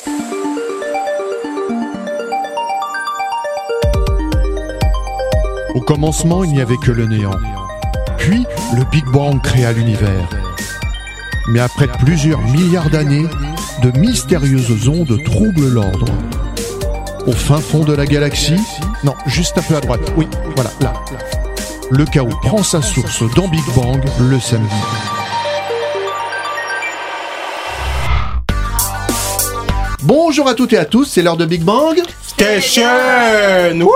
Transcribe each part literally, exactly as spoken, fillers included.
Au commencement, il n'y avait que le néant. Puis, le Big Bang créa l'univers. Mais après plusieurs milliards d'années, de mystérieuses ondes troublent l'ordre. Au fin fond de la galaxie, non, juste un peu à droite, oui, voilà, là. Le chaos prend sa source dans Big Bang le samedi. Bonjour à toutes et à tous, c'est l'heure de Big Bang Station. Wouh.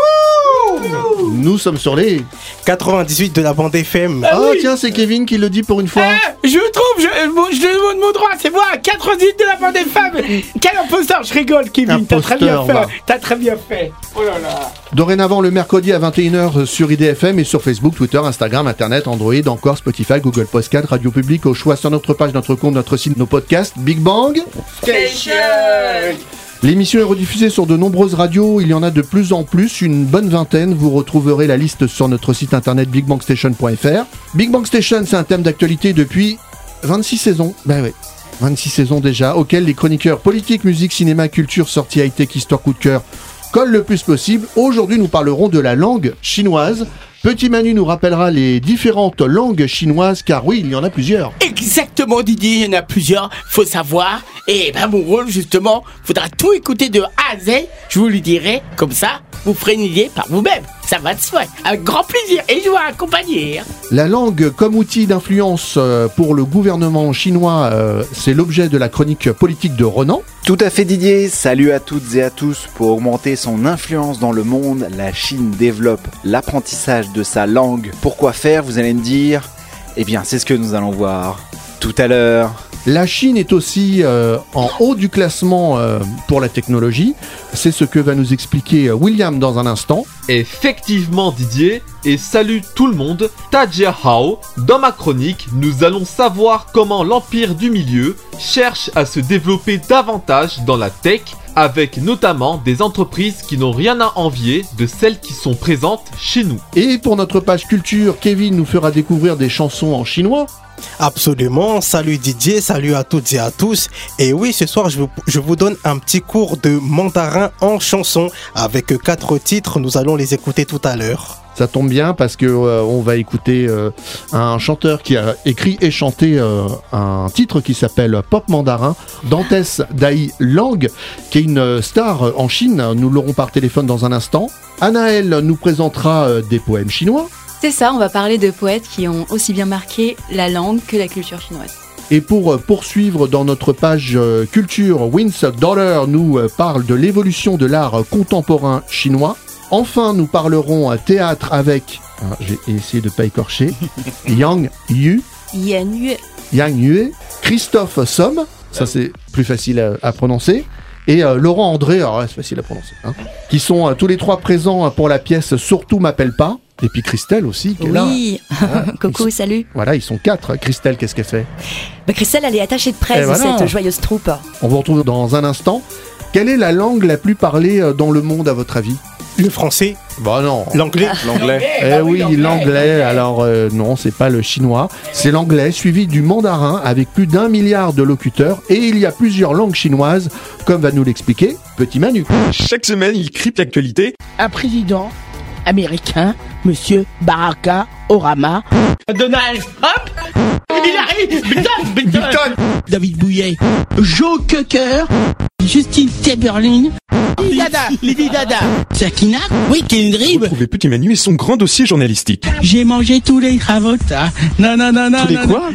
Nous sommes sur les quatre-vingt-dix-huit de la bande F M. Ah, oh, oui. Tiens, c'est Kevin qui le dit pour une fois. Ah, je trouve, je, je demande mon droit, c'est moi, quatre-vingt-dix-huit de la bande F M. Quel imposteur, je rigole, Kevin, t'as très bien fait, t'as très bien fait. Oh là là. Dorénavant, le mercredi à vingt et une heures sur I D F M et sur Facebook, Twitter, Instagram, Internet, Android, encore Spotify, Google Podcast, Radio Public, au choix sur notre page, notre compte, notre site, nos podcasts, Big Bang Station. L'émission est rediffusée sur de nombreuses radios, il y en a de plus en plus, une bonne vingtaine. Vous retrouverez la liste sur notre site internet big bang station point f r. Big Bang Station, c'est un thème d'actualité depuis vingt-six saisons. Ben oui, vingt-six saisons déjà, auxquelles les chroniqueurs politique, musique, cinéma, culture, sortie high-tech, histoire, coup de cœur collent le plus possible. Aujourd'hui, nous parlerons de la langue chinoise. Petit Manu nous rappellera les différentes langues chinoises, car oui, il y en a plusieurs. Exactement, Didier, il y en a plusieurs, faut savoir. Et ben mon rôle, justement, faudra tout écouter de A à Z, je vous le dirai, comme ça, vous ferez une idée par vous-même. Ça va de soi, avec grand plaisir, et je vous accompagner. La langue comme outil d'influence pour le gouvernement chinois, euh, c'est l'objet de la chronique politique de Ronan. Tout à fait Didier, salut à toutes et à tous. Pour augmenter son influence dans le monde, la Chine développe l'apprentissage de sa langue. Pourquoi faire, vous allez me dire? Eh bien, c'est ce que nous allons voir tout à l'heure. La Chine est aussi euh, en haut du classement euh, pour la technologie. C'est ce que va nous expliquer William dans un instant. Effectivement Didier, et salut tout le monde, Tajia Hao. Dans ma chronique, nous allons savoir comment l'Empire du Milieu cherche à se développer davantage dans la tech, avec notamment des entreprises qui n'ont rien à envier de celles qui sont présentes chez nous. Et pour notre page culture, Kevin nous fera découvrir des chansons en chinois. Absolument, salut Didier, salut à toutes et à tous. Et oui, ce soir je vous, je vous donne un petit cours de mandarin en chanson avec quatre titres, nous allons les écouter tout à l'heure. Ça tombe bien parce que euh, on va écouter euh, un chanteur qui a écrit et chanté euh, un titre qui s'appelle Pop Mandarin, Dantes Dai Lang, qui est une star en Chine. Nous l'aurons par téléphone dans un instant. Anaël nous présentera euh, des poèmes chinois. C'est ça, on va parler de poètes qui ont aussi bien marqué la langue que la culture chinoise. Et pour poursuivre dans notre page euh, culture, Win's Daughter nous euh, parle de l'évolution de l'art contemporain chinois. Enfin, nous parlerons euh, théâtre avec, hein, j'ai essayé de ne pas écorcher, Yang Yu, Yan Yue, Yang Yue, Christophe Somme, ça c'est plus facile à, à prononcer, et euh, Laurent André, alors c'est facile à prononcer, hein, qui sont euh, tous les trois présents pour la pièce Surtout m'appelle pas. Et puis Christelle aussi, qui est là. Oui, voilà. Coucou, ils, salut. Voilà, ils sont quatre. Christelle, qu'est-ce qu'elle fait? bah, Christelle, elle est attachée de presse de voilà. cette joyeuse troupe. On vous retrouve dans un instant. Quelle est la langue la plus parlée dans le monde, à votre avis? Le français. Bah non. L'anglais. L'anglais. Eh bah oui, l'anglais. l'anglais. Alors euh, non, c'est pas le chinois. C'est l'anglais, suivi du mandarin, avec plus d'un milliard de locuteurs. Et il y a plusieurs langues chinoises, comme va nous l'expliquer Petit Manu. Chaque semaine, il crypte l'actualité. Un président américain, Monsieur Barack Obama. Donald Trump. Il arrive. Biden, Biden. David Bouillet. Joe Cocker. Justine Timberlake. Lady Dada. Lady Dada. Sakina. Oui, Kendrick. Retrouvez Petit Manu et son grand dossier journalistique. J'ai mangé tous les cravotas. Non, non, non, non. Tous les quoi?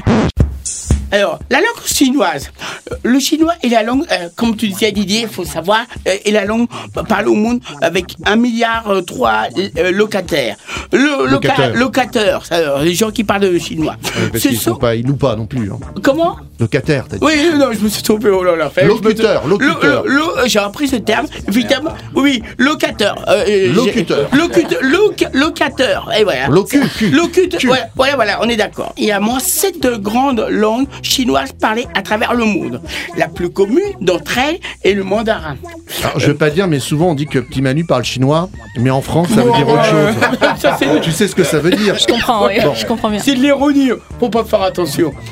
Alors, la langue chinoise. Le chinois est la langue, euh, comme tu disais Didier, il faut savoir, euh, est la langue parlée au monde avec un milliard trois euh, locataires. Le, locataires. Loca, locateurs, alors, les gens qui parlent de chinois. Ouais, parce qu'ils sont... sont pas, ils louent pas non plus. Hein. Comment? Locataire, t'as dit. Oui, non, je me suis trompé. Oh là là. Locuteur, locuteur. Lo, lo, lo, j'ai appris ce terme. Évidemment, oui, locateur. Euh, locuteur. Locuteur. Loc, locateur. Et voilà. Locu. Locuteur. Voilà, voilà, voilà, on est d'accord. Il y a moins sept grandes langues chinoises parlées à travers le monde. La plus commune d'entre elles est le mandarin. Alors, je veux pas dire, mais souvent on dit que Petit Manu parle chinois, mais en France ça veut dire autre chose. Ça, tu sais ce que ça veut dire? Je comprends, oui, bon. je comprends bien. C'est de l'ironie, faut pas faire attention.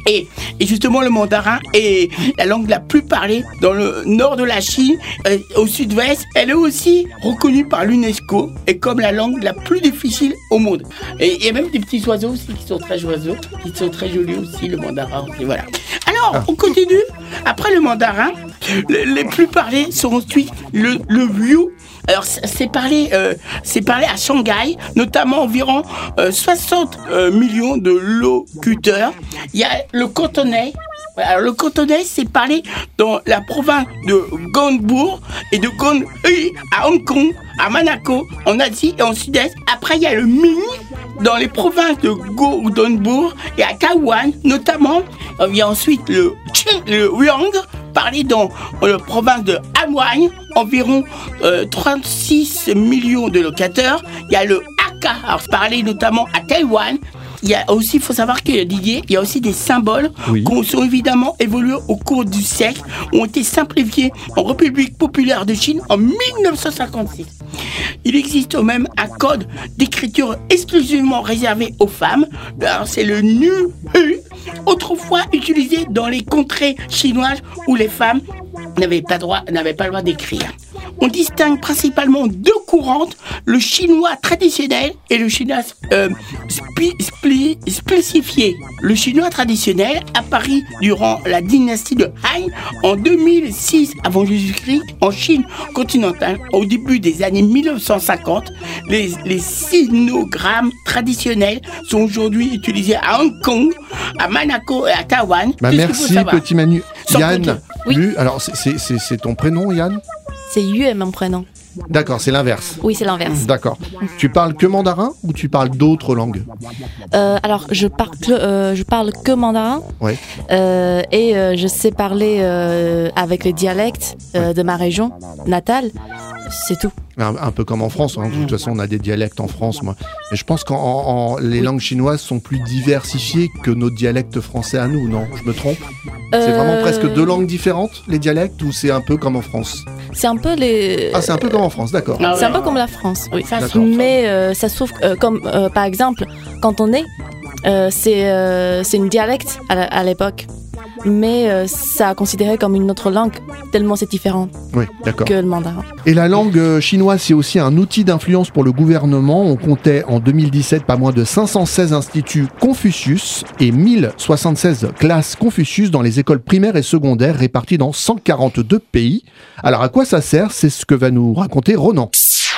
Et, et justement, le mandarin est la langue la plus parlée dans le nord de la Chine, euh, au sud-ouest. Elle est aussi reconnue par l'UNESCO et comme la langue la plus difficile au monde. Et il y a même des petits oiseaux aussi qui sont très oiseaux, qui sont très jolis aussi, le mandarin. Et voilà. Alors, ah. on continue. Après le mandarin, les, les plus parlés sont ensuite le, le Wiu. Alors, c'est parlé, euh, c'est parlé à Shanghai, notamment environ euh, soixante euh, millions de locuteurs. Il y a le cantonais. Alors, le cantonais, c'est parlé dans la province de Gangbourg et de Gonghui à Hong Kong, à Monaco, en Asie et en Sud-Est. Après, il y a le Ming dans les provinces de Guangdong et à Taïwan, notamment. Il y a ensuite le Qing, le Huang, parlé dans la province de Anhui, environ euh, trente-six millions de locateurs. Il y a le Hakka, alors parlé notamment à Taïwan. Il y a aussi, il faut savoir que Didier, il y a aussi des symboles oui. qui sont évidemment évolués au cours du siècle, ont été simplifiés en République populaire de Chine en mille neuf cent cinquante-six. Il existe même un code d'écriture exclusivement réservé aux femmes. Alors, c'est le Nu Hu, autrefois utilisé dans les contrées chinoises où les femmes n'avaient pas droit, n'avaient pas le droit d'écrire. On distingue principalement deux courantes, le chinois traditionnel et le chinois euh, spi, spli, spécifié. Le chinois traditionnel apparu durant la dynastie de Han en deux mille six avant Jésus-Christ en Chine continentale. Au début des années mille neuf cent cinquante, les, les sinogrammes traditionnels sont aujourd'hui utilisés à Hong Kong, à Monaco et à Taïwan. Bah merci petit Manu. Sans Yann, oui. alors c'est, c'est, c'est, c'est ton prénom Yann ? C'est Yu est mon prénom. D'accord, c'est l'inverse. Oui, c'est l'inverse. D'accord. Tu parles que mandarin ou tu parles d'autres langues ? euh, Alors, je parle, euh, je parle que mandarin. Oui. Euh, et euh, je sais parler euh, avec les dialectes euh, de ma région natale. C'est tout. Un, un peu comme en France, hein. De toute façon on a des dialectes en France, moi. Mais je pense que les oui. langues chinoises sont plus diversifiées que nos dialectes français à nous, non ? Je me trompe ? euh... C'est vraiment presque deux langues différentes, les dialectes, ou c'est un peu comme en France ? C'est un peu les... Ah, c'est un peu comme en France, d'accord. Ah, c'est un peu comme la France, oui. Mais euh, ça se trouve, euh, comme euh, par exemple, quand on est, euh, c'est, euh, c'est une dialecte à, à l'époque. Mais euh, ça a considéré comme une autre langue, tellement c'est différent oui, d'accord. que le mandarin. Et la langue chinoise, c'est aussi un outil d'influence pour le gouvernement. On comptait en deux mille dix-sept pas moins de cinq cent seize instituts Confucius et mille soixante-seize classes Confucius dans les écoles primaires et secondaires réparties dans cent quarante-deux pays. Alors à quoi ça sert ? C'est ce que va nous raconter Ronan.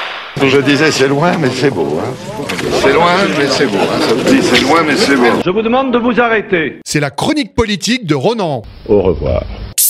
Je disais c'est loin mais c'est beau. Hein. C'est loin mais c'est beau. Hein. Ça vous dit c'est loin mais c'est beau. Je vous demande de vous arrêter. C'est la chronique politique de Ronan. Au revoir.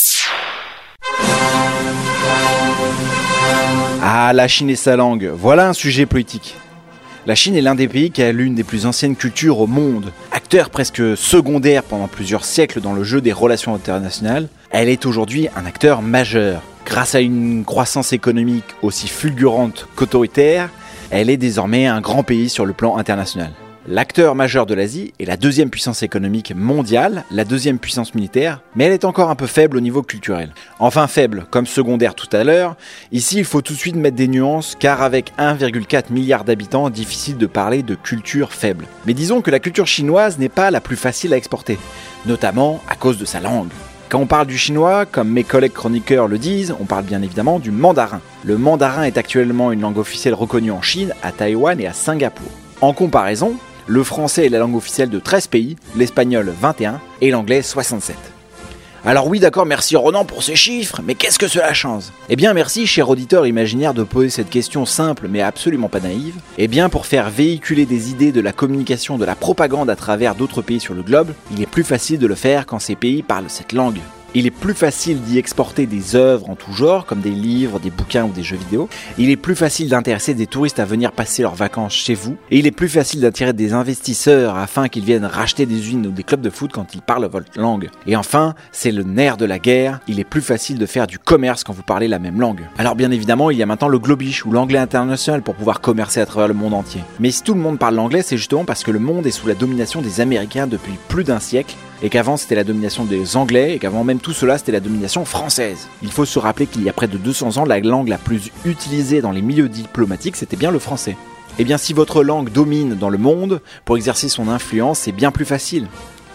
Ah, la Chine et sa langue, voilà un sujet politique. La Chine est l'un des pays qui a l'une des plus anciennes cultures au monde. Acteur presque secondaire pendant plusieurs siècles dans le jeu des relations internationales, elle est aujourd'hui un acteur majeur. Grâce à une croissance économique aussi fulgurante qu'autoritaire, elle est désormais un grand pays sur le plan international. L'acteur majeur de l'Asie est la deuxième puissance économique mondiale, la deuxième puissance militaire, mais elle est encore un peu faible au niveau culturel. Enfin faible, comme secondaire tout à l'heure, ici il faut tout de suite mettre des nuances, car avec un virgule quatre milliard d'habitants, difficile de parler de culture faible. Mais disons que la culture chinoise n'est pas la plus facile à exporter, notamment à cause de sa langue. Quand on parle du chinois, comme mes collègues chroniqueurs le disent, on parle bien évidemment du mandarin. Le mandarin est actuellement une langue officielle reconnue en Chine, à Taïwan et à Singapour. En comparaison, le français est la langue officielle de treize pays, l'espagnol vingt et un et l'anglais soixante-sept. Alors oui d'accord, merci Ronan pour ces chiffres, mais qu'est-ce que cela change ? Eh bien merci cher auditeur imaginaire de poser cette question simple mais absolument pas naïve. Eh bien pour faire véhiculer des idées de la communication, de la propagande à travers d'autres pays sur le globe, il est plus facile de le faire quand ces pays parlent cette langue. Il est plus facile d'y exporter des œuvres en tout genre, comme des livres, des bouquins ou des jeux vidéo. Il est plus facile d'intéresser des touristes à venir passer leurs vacances chez vous. Et il est plus facile d'attirer des investisseurs afin qu'ils viennent racheter des usines ou des clubs de foot quand ils parlent votre langue. Et enfin, c'est le nerf de la guerre, il est plus facile de faire du commerce quand vous parlez la même langue. Alors bien évidemment, il y a maintenant le globish ou l'anglais international pour pouvoir commercer à travers le monde entier. Mais si tout le monde parle l'anglais, c'est justement parce que le monde est sous la domination des Américains depuis plus d'un siècle, et qu'avant c'était la domination des Anglais, et qu'avant même tout cela c'était la domination française. Il faut se rappeler qu'il y a près de deux cents ans, la langue la plus utilisée dans les milieux diplomatiques, c'était bien le français. Et bien si votre langue domine dans le monde, pour exercer son influence, c'est bien plus facile.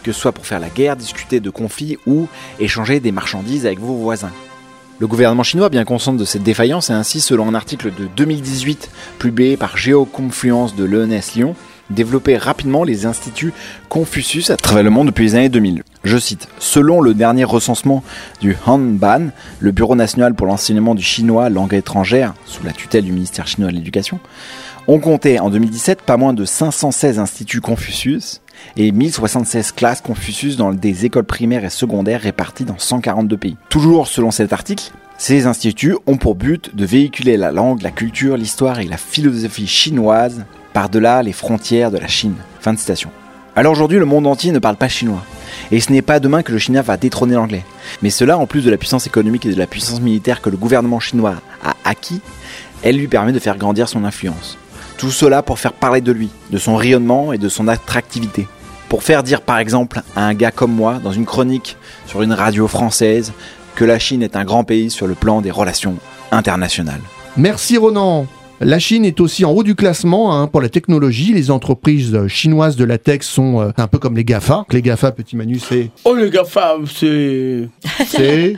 que ce soit pour faire la guerre, discuter de conflits ou échanger des marchandises avec vos voisins. Le gouvernement chinois, bien conscient de cette défaillance, a ainsi, selon un article de deux mille dix-huit publié par Géoconfluence de l'E N S Lyon, développé rapidement les instituts Confucius à travers le monde depuis les années deux mille. Je cite, « Selon le dernier recensement du Hanban, le Bureau national pour l'enseignement du chinois langue étrangère, sous la tutelle du ministère chinois de l'Éducation, on comptait en deux mille dix-sept pas moins de cinq cent seize instituts Confucius et mille soixante-seize classes Confucius dans des écoles primaires et secondaires réparties dans cent quarante-deux pays. » Toujours selon cet article, ces instituts ont pour but de véhiculer la langue, la culture, l'histoire et la philosophie chinoise par-delà les frontières de la Chine. Fin de citation. Alors aujourd'hui, le monde entier ne parle pas chinois. Et ce n'est pas demain que le chinois va détrôner l'anglais. Mais cela, en plus de la puissance économique et de la puissance militaire que le gouvernement chinois a acquis, elle lui permet de faire grandir son influence. Tout cela pour faire parler de lui, de son rayonnement et de son attractivité. Pour faire dire par exemple à un gars comme moi, dans une chronique sur une radio française, que la Chine est un grand pays sur le plan des relations internationales. Merci Ronan. La Chine est aussi en haut du classement hein, pour la technologie. Les entreprises chinoises de la tech sont euh, un peu comme les GAFA. Les GAFA, petit Manu, c'est... Oh, les GAFA, c'est... C'est...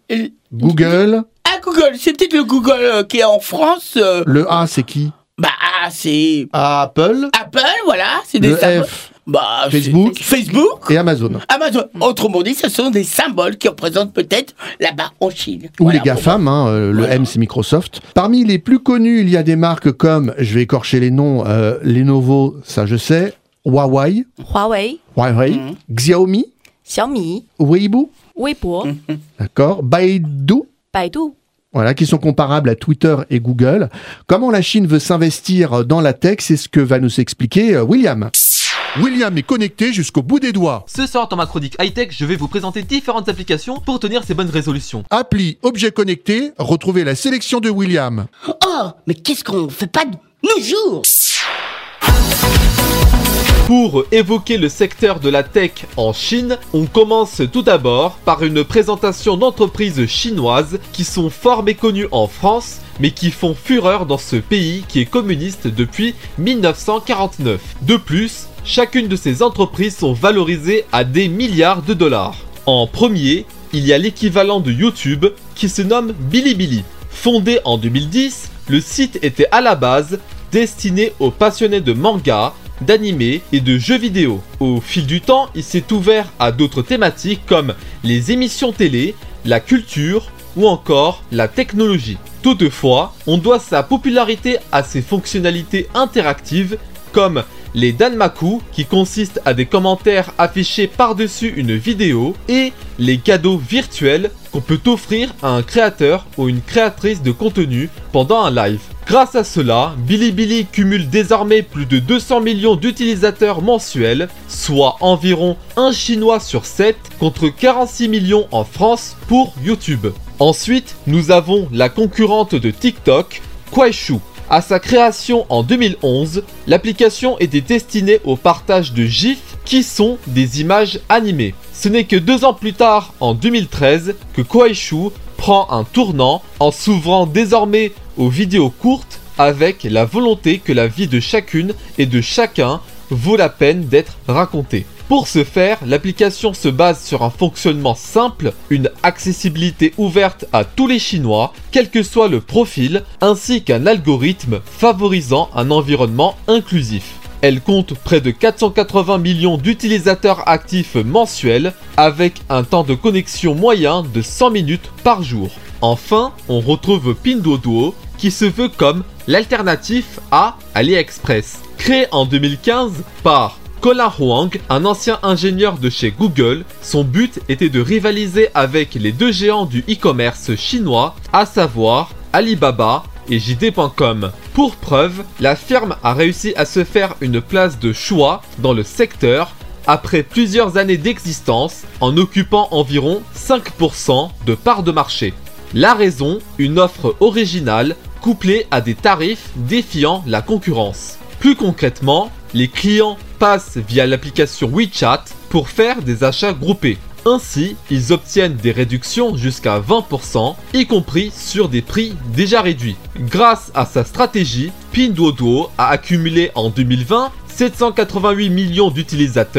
Google. Ah, Google, c'est peut-être le Google euh, qui est en France. Euh... Le A, c'est qui? Bah, c'est... Apple. Apple, voilà, c'est des Le symboles. F. Bah, Facebook. Facebook. Et Amazon. Amazon. Autrement dit, ce sont des symboles qui représentent peut-être là-bas en Chine. Ou Voilà, les GAFAM, hein, euh, le Voilà. M c'est Microsoft. Parmi les plus connus, il y a des marques comme, je vais écorcher les noms, euh, Lenovo, ça je sais, Huawei, Huawei, Huawei, Mhm. Xiaomi, Xiaomi, Weibo, Weibo, d'accord, Baidu, Baidu. voilà, qui sont comparables à Twitter et Google. Comment la Chine veut s'investir dans la tech, c'est ce que va nous expliquer euh, William. William est connecté jusqu'au bout des doigts. Ce soir dans ma chronique high-tech, je vais vous présenter différentes applications pour tenir ces bonnes résolutions. Appli objet connecté, retrouvez la sélection de William. Oh, mais qu'est-ce qu'on fait pas de nos jours? Pour évoquer le secteur de la tech en Chine, on commence tout d'abord par une présentation d'entreprises chinoises qui sont fort méconnues en France, mais qui font fureur dans ce pays qui est communiste depuis mille neuf cent quarante-neuf. De plus, chacune de ces entreprises sont valorisées à des milliards de dollars. En premier, il y a l'équivalent de YouTube qui se nomme Bilibili. Fondé en deux mille dix, le site était à la base destiné aux passionnés de manga, d'animé et de jeux vidéo. Au fil du temps, il s'est ouvert à d'autres thématiques comme les émissions télé, la culture ou encore la technologie. Toutefois, on doit sa popularité à ses fonctionnalités interactives comme les danmaku qui consistent à des commentaires affichés par-dessus une vidéo et les cadeaux virtuels qu'on peut offrir à un créateur ou une créatrice de contenu pendant un live. Grâce à cela, Bilibili cumule désormais plus de deux cents millions d'utilisateurs mensuels, soit environ un Chinois sur sept contre quarante-six millions en France pour YouTube. Ensuite, nous avons la concurrente de TikTok, Kuaishou. À sa création en deux mille onze, l'application était destinée au partage de GIFs qui sont des images animées. Ce n'est que deux ans plus tard, en deux mille treize, que Kuaishou prend un tournant en s'ouvrant désormais aux vidéos courtes avec la volonté que la vie de chacune et de chacun vaut la peine d'être racontée. Pour ce faire, l'application se base sur un fonctionnement simple, une accessibilité ouverte à tous les Chinois, quel que soit le profil, ainsi qu'un algorithme favorisant un environnement inclusif. Elle compte près de quatre cent quatre-vingts millions d'utilisateurs actifs mensuels, avec un temps de connexion moyen de cent minutes par jour. Enfin, on retrouve Pinduoduo, qui se veut comme l'alternatif à AliExpress. Créé en deux mille quinze par Colin Huang, un ancien ingénieur de chez Google, son but était de rivaliser avec les deux géants du e-commerce chinois, à savoir Alibaba et J D point com. Pour preuve, la firme a réussi à se faire une place de choix dans le secteur après plusieurs années d'existence en occupant environ cinq pour cent de parts de marché. La raison, une offre originale couplée à des tarifs défiant la concurrence. Plus concrètement, les clients passent via l'application WeChat pour faire des achats groupés. Ainsi, ils obtiennent des réductions jusqu'à vingt pour cent, y compris sur des prix déjà réduits. Grâce à sa stratégie, Pinduoduo a accumulé en deux mille vingt sept cent quatre-vingt-huit millions d'utilisateurs,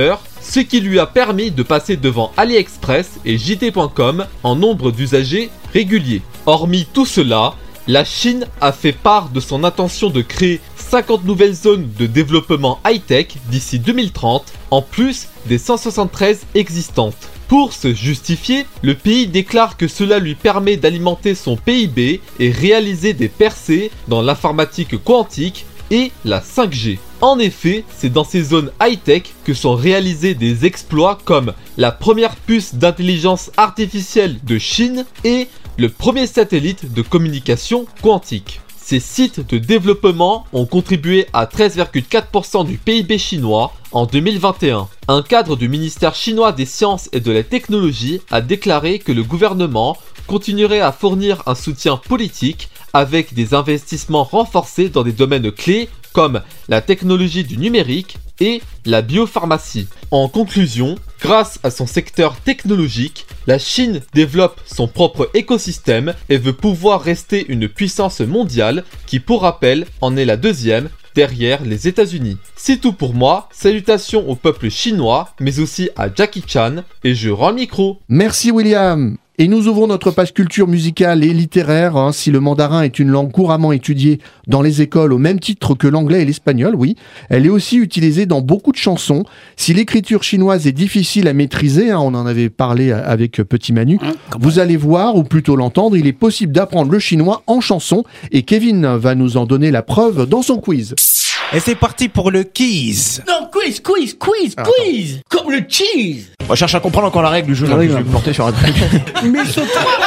ce qui lui a permis de passer devant AliExpress et J D point com en nombre d'usagers réguliers. Hormis tout cela, la Chine a fait part de son intention de créer cinquante nouvelles zones de développement high-tech d'ici deux mille trente, en plus des cent soixante-treize existantes. Pour se justifier, le pays déclare que cela lui permet d'alimenter son P I B et réaliser des percées dans l'informatique quantique et la cinq G. En effet, c'est dans ces zones high-tech que sont réalisés des exploits comme la première puce d'intelligence artificielle de Chine et le premier satellite de communication quantique. Ces sites de développement ont contribué à treize virgule quatre pour cent du P I B chinois en deux mille vingt et un. Un cadre du ministère chinois des Sciences et de la Technologie a déclaré que le gouvernement continuerait à fournir un soutien politique avec des investissements renforcés dans des domaines clés comme la technologie du numérique et la biopharmacie. En conclusion, grâce à son secteur technologique, la Chine développe son propre écosystème et veut pouvoir rester une puissance mondiale qui, pour rappel, en est la deuxième derrière les États-Unis. C'est tout pour moi, salutations au peuple chinois, mais aussi à Jackie Chan, et je rends le micro. Merci William. Et nous ouvrons notre page culture musicale et littéraire. Hein. Si le mandarin est une langue couramment étudiée dans les écoles au même titre que l'anglais et l'espagnol, oui, elle est aussi utilisée dans beaucoup de chansons. Si l'écriture chinoise est difficile à maîtriser, hein, on en avait parlé avec Petit Manu, hein, vous allez voir, ou plutôt l'entendre, il est possible d'apprendre le chinois en chanson. Et Kevin va nous en donner la preuve dans son quiz. Et c'est parti pour le quiz. Non, quiz, quiz, quiz, Ah, quiz. Comme le cheese. On cherche à comprendre encore la règle du jeu. Là, je vais me planter sur un truc. Mais saute.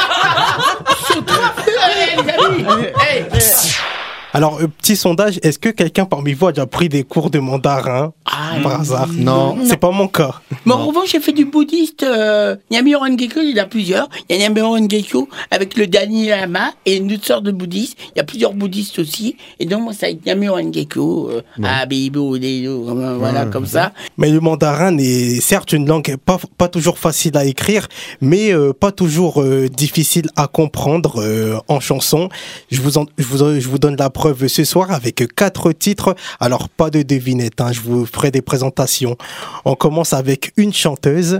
Saute. Hey, les amis. Hey, hey. Alors, euh, petit sondage, est-ce que quelqu'un parmi vous a déjà pris des cours de mandarin Ah, par hasard? Non. C'est pas mon cas. Mais en revanche, j'ai fait du bouddhiste. Euh, Nyami Rengekyo, il y en a plusieurs. Il y a Nyami Rengekyo avec le Dalai Lama et une autre sorte de bouddhiste. Il y a plusieurs bouddhistes aussi. Et donc, moi, ça va être Nyami Rengekyo. Euh, Ouais. Ah, Bibo, Dedo, voilà, Ouais, comme ouais. ça. Mais le mandarin est certes une langue pas, pas toujours facile à écrire, mais euh, pas toujours euh, difficile à comprendre euh, en chanson. Je vous, en, je, vous, je vous donne la preuve ce soir avec quatre titres. Alors, pas de devinette, hein, je vous ferai des présentations. On commence avec une chanteuse.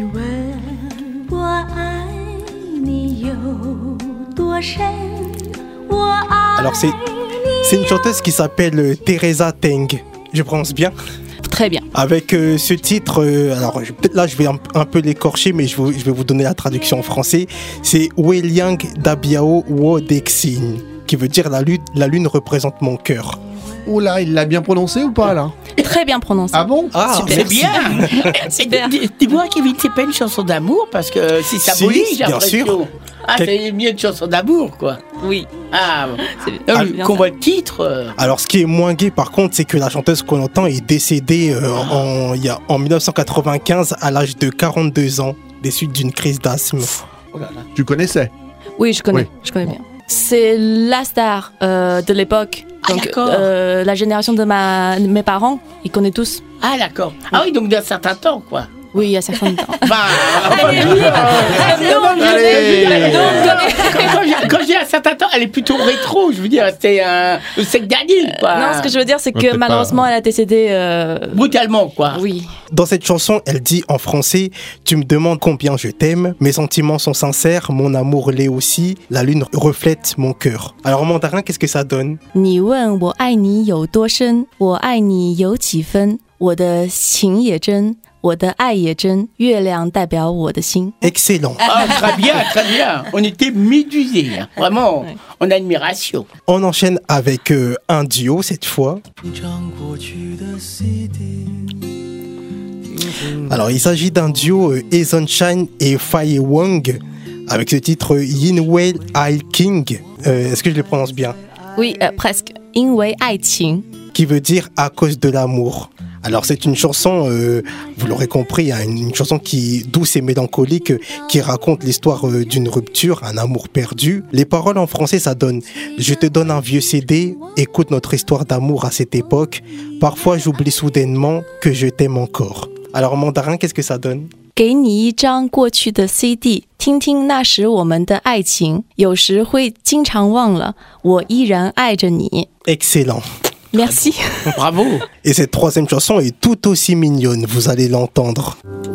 Alors, c'est, c'est une chanteuse qui s'appelle Teresa Teng. Je prononce bien? Très bien. Avec euh, ce titre, euh, alors je- peut-être là je vais un, un peu l'écorcher, mais je, vous- je vais vous donner la traduction en français. C'est Weliang Dabiao Wo Dexin, qui veut dire la lune, la lune représente mon cœur. Oula, il l'a bien prononcé ou pas là? Très bien prononcé. Ah bon? Ah, Super. C'est bien. Super. Dis- Dis-moi, Kevin, c'est pas une chanson d'amour parce que c'est Si, symbolique, j'ai bien l'impression. sûr. Ah, Quel- c'est mieux une chanson d'amour, quoi. Oui. Ah, bon. C'est Ah, bien qu'on ça. voit le titre. euh, Alors ce qui est moins gai par contre, c'est que la chanteuse qu'on entend est décédée euh, en, il y a, en dix-neuf cent quatre-vingt-quinze à l'âge de quarante-deux ans, des suites d'une crise d'asthme. Oh là là. Tu connaissais? Oui, je connais. Oui. Je connais bien. C'est la star euh, de l'époque. Ah, Donc, d'accord. euh, la génération de, ma, de mes parents, ils connaissent tous. Ah, d'accord. Ah oui, donc d'un certain temps, quoi. Oui, il y a certains temps. Bah, Allez, non, mais- Allez. non, quand- quand j'ai- quand j'ai un certain temps, elle est plutôt rétro, je veux dire, c'était euh, le sec Daniel, quoi. Non, ce que je veux dire, c'est Ouais, que c'est malheureusement, elle a décédé. euh, Brutalement, quoi. Oui. Dans cette chanson, elle dit en français « Tu me demandes combien je t'aime, mes sentiments sont sincères, mon amour l'est aussi, la lune reflète mon cœur. » Alors en mandarin, qu'est-ce que ça donne? 你问我爱你有多深，我爱你有几分，我的情也真，我的爱也真，月亮代表我的心。 Excellent. Ah, très bien, très bien. On était médusés, hein. Vraiment, en admiration. On enchaîne avec euh, un duo cette fois. Alors il s'agit d'un duo euh, Eason Chan et Fai Wang avec ce titre Yinwei Ai King. Euh, Est-ce que je le prononce bien? Oui, euh, presque. 因为爱情。 Qui veut dire à cause de l'amour. Alors c'est une chanson, euh, vous l'aurez compris, hein, une, une chanson qui douce et mélancolique, euh, qui raconte l'histoire euh, d'une rupture, un amour perdu. Les paroles en français ça donne « Je te donne un vieux C D, écoute notre histoire d'amour à cette époque. Parfois j'oublie soudainement que je t'aime encore. » Alors en mandarin, qu'est-ce que ça donne? 给你一张过去的 C D， 听听那时我们的爱情，有时会经常忘了，我依然爱着你。 Excellent. Merci. Bravo. Et cette troisième chanson est tout aussi mignonne, vous allez l'entendre.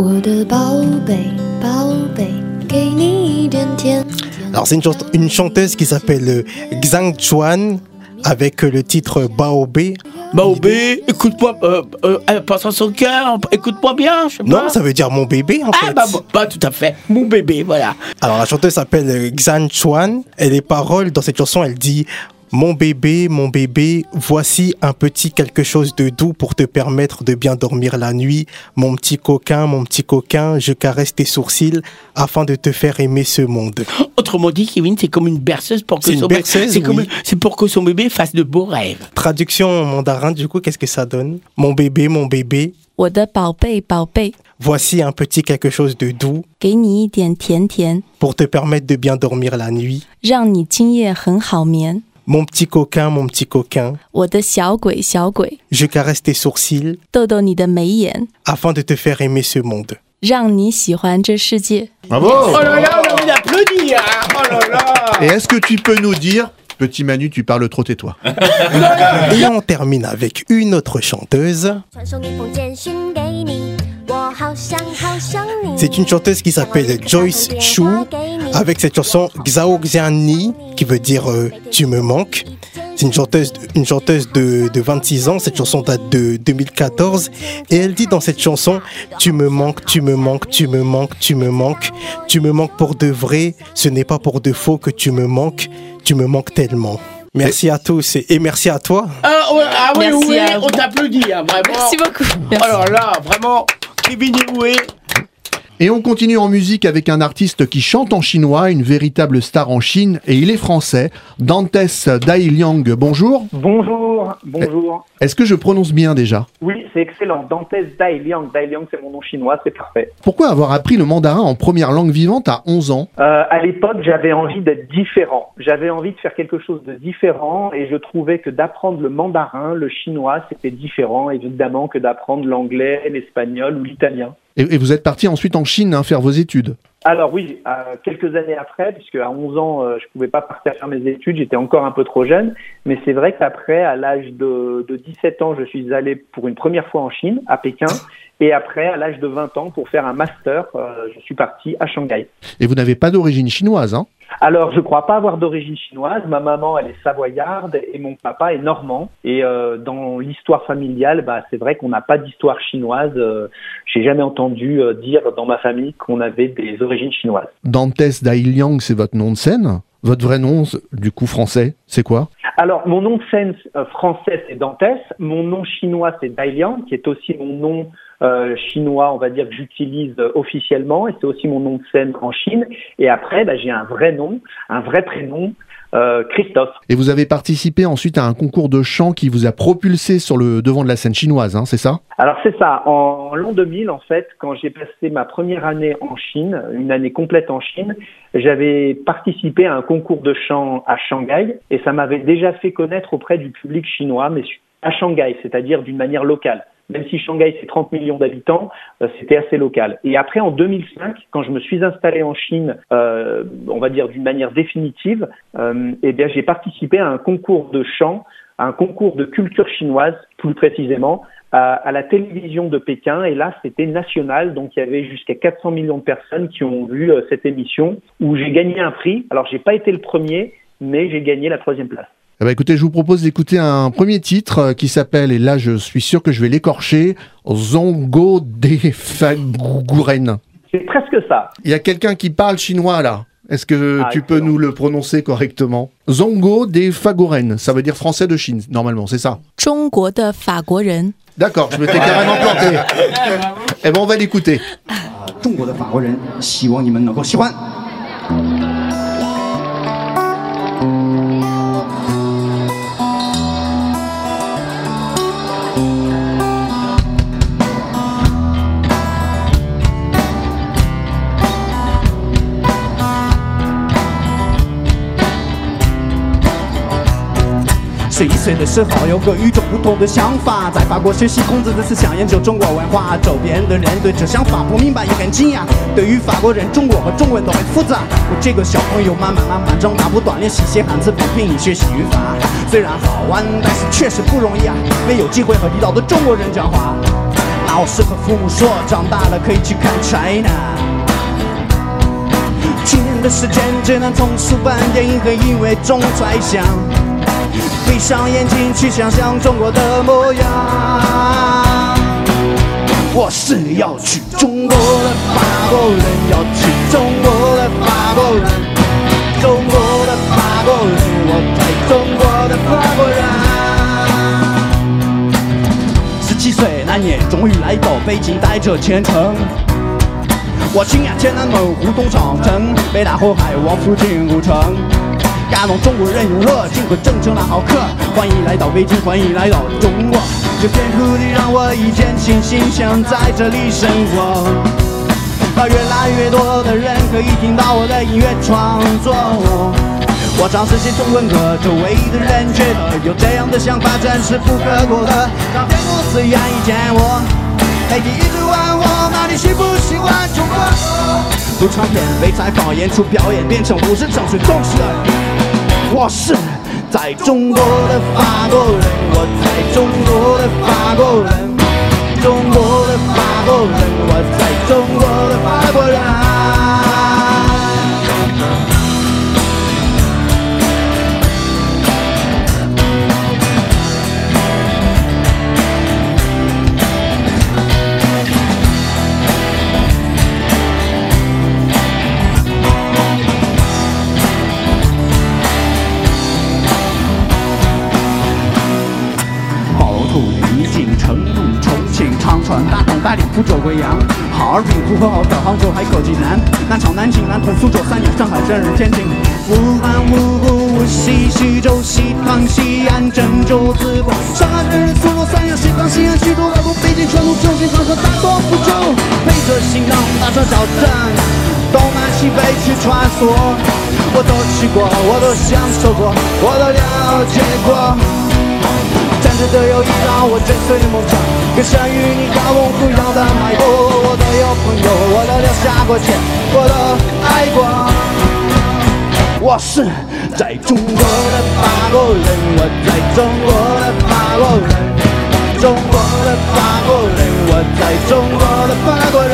Alors c'est une, chante- une chanteuse qui s'appelle Zhang Chuan avec le titre Baobé. Baobé, écoute-moi, euh, euh, elle passe à son cœur, écoute-moi bien, je sais pas. Non, ça veut dire mon bébé en ah, fait. Bah, bah, bah, tout à fait, mon bébé, voilà. Alors la chanteuse s'appelle Zhang Chuan et les paroles dans cette chanson, elle dit: mon bébé, mon bébé, voici un petit quelque chose de doux pour te permettre de bien dormir la nuit. Mon petit coquin, mon petit coquin, je caresse tes sourcils afin de te faire aimer ce monde. Autrement dit, Kevin, c'est comme une berceuse pour que C'est une son berceuse, bébé, c'est comme- oui. c'est pour que son bébé fasse de beaux rêves. Traduction en mandarin, du coup, qu'est-ce que ça donne? Mon bébé, mon bébé, 我的宝贝宝贝， voici un petit quelque chose de doux 给你一点甜甜， pour te permettre de bien dormir la nuit. 让你今夜很好眠。 Mon petit coquin, mon petit coquin, 我的小鬼小鬼， je caresse tes sourcils 逗逗你的眉眼， afin de te faire aimer ce monde. 让你喜欢这世界。 Bravo. Oh là là, on a envie d'applaudir. Oh là là. Et est-ce que tu peux nous dire, petit Manu, tu parles trop, tais-toi. Et on termine avec une autre chanteuse. C'est une chanteuse qui s'appelle Joyce Chu avec cette chanson Xiao Xianni qui veut dire euh, tu me manques. C'est une chanteuse, une chanteuse de, de vingt-six ans. Cette chanson date de deux mille quatorze et elle dit dans cette chanson: tu me manques, tu me manques, tu me manques, tu me manques, tu me manques pour de vrai. Ce n'est pas pour de faux que tu me manques. Tu me manques tellement. Merci à tous et, et merci à toi. Ah, ouais, ah oui, Merci oui, à vous. on t'applaudit, hein, vraiment. Merci beaucoup. Oh là là, vraiment, Kevin Ioué. Et on continue en musique avec un artiste qui chante en chinois, une véritable star en Chine, et il est français, Dantes Dai Liang. Bonjour. Bonjour, bonjour. Est-ce que je prononce bien déjà? Oui, c'est excellent. Dantes Dai Liang. Dai Liang, c'est mon nom chinois, c'est parfait. Pourquoi avoir appris le mandarin en première langue vivante à onze ans? Euh, à l'époque, j'avais envie d'être différent. J'avais envie de faire quelque chose de différent et je trouvais que d'apprendre le mandarin, le chinois, c'était différent évidemment que d'apprendre l'anglais, l'espagnol ou l'italien. Et, et vous êtes parti ensuite en Chine hein, faire vos études? Alors oui, euh, quelques années après, puisque à onze ans, euh, je pouvais pas partir faire mes études, j'étais encore un peu trop jeune, mais c'est vrai qu'après, à l'âge de, de dix-sept ans, je suis allé pour une première fois en Chine, à Pékin, et après, à l'âge de vingt ans, pour faire un master, euh, je suis parti à Shanghai. Et vous n'avez pas d'origine chinoise, hein? Alors, je crois pas avoir d'origine chinoise. Ma maman, elle est savoyarde et mon papa est normand. Et euh, dans l'histoire familiale, bah, c'est vrai qu'on n'a pas d'histoire chinoise. Euh, j'ai jamais entendu euh, dire dans ma famille qu'on avait des origines chinoises. Dantes Dai Liang, c'est votre nom de scène? Votre vrai nom, du coup français, c'est quoi? Alors, mon nom de scène euh, français, c'est Dantes. Mon nom chinois, c'est Dai Liang, qui est aussi mon nom euh, chinois, on va dire, que j'utilise euh, officiellement. Et c'est aussi mon nom de scène en Chine. Et après, bah, j'ai un vrai nom, un vrai prénom, euh, Christophe. Et vous avez participé ensuite à un concours de chant qui vous a propulsé sur le devant de la scène chinoise, hein, c'est ça? Alors c'est ça, en l'an deux mille en fait, quand j'ai passé ma première année en Chine, une année complète en Chine, j'avais participé à un concours de chant à Shanghai et ça m'avait déjà fait connaître auprès du public chinois, mais à Shanghai, c'est-à-dire d'une manière locale. Même si Shanghai c'est trente millions d'habitants, euh, c'était assez local. Et après en deux mille cinq, quand je me suis installé en Chine, euh, on va dire d'une manière définitive, euh, eh bien j'ai participé à un concours de chant, à un concours de culture chinoise plus précisément, à, à la télévision de Pékin. Et là c'était national, donc il y avait jusqu'à quatre cents millions de personnes qui ont vu euh, cette émission où j'ai gagné un prix. Alors j'ai pas été le premier, mais j'ai gagné la troisième place. Eh ben écoutez, je vous propose d'écouter un premier titre qui s'appelle, et là je suis sûr que je vais l'écorcher, Zongo de Faguren. C'est presque ça. Il y a quelqu'un qui parle chinois là. Est-ce que ah, tu excellent. peux nous le prononcer correctement? Zongo de Faguren, ça veut dire français de Chine, normalement, c'est ça? 中国的法国人。 D'accord, je m'étais carrément planté. Eh ben on va l'écouter. 中国的法国人，希望你们能够喜欢。 《 十一岁的时候有个与众不同的想法，在法国学习孔子的思想，研究中国文化。周边的人对这想法不明白也很惊讶，对于法国人中国和中文都很复杂。我这个小朋友慢慢慢慢长大，不断练习写汉字，不凭你学习语法。虽然好玩，但是确实不容易啊，没有机会和地道的中国人讲话。老师和父母说，长大了可以去看 China。七年的时间只能从书本、电影和音乐中揣想，闭上眼睛去想象中国的模样。我是要去中国的法国人，要去中国的法国人，中国的法国人，我在中国的法国人。十七岁那年，终于来到北京，带着虔诚。我亲眼见南门互动长城，北大后海往附近古城，感动中国人用热情和真诚来好客。欢迎来到北京，欢迎来到中国，这片土地让我一见倾心，想在这里生活。而越来越多的人可以听到我的音乐创作。我尝试写中文歌，周围的人觉得有这样的想法真是不可过的。唱片公司愿意见我，媒体一直问我到底喜不喜欢中国。录唱片、被采访、演出、表演，变成不是正式东西而已。我是在中国的法国人，我在中国的法国人，中国的法国人，我在中国的法国人。大同、大连、福州、贵阳、哈尔滨、呼和浩特、杭州，还科技南、南昌、南京、南通、苏州、三亚、上海、深圳、天津、武汉、芜湖、无锡、徐州、西塘、西安、郑州、淄博、上海、深圳、苏州、三亚、西塘、西安、徐州、外国、北京、成都、重庆、长沙、大东、福州，背着行囊，大车小镇，东南西北去穿梭，我都去过，我都享受过，我都了解过。站着的友谊让我追随梦想，跟山与你高龙不一样的脉搏。我都有朋友，我都留下过钱，我都爱过。我是在中国的法国人，我在中国的法国人，中国的法国人，我在中国的法国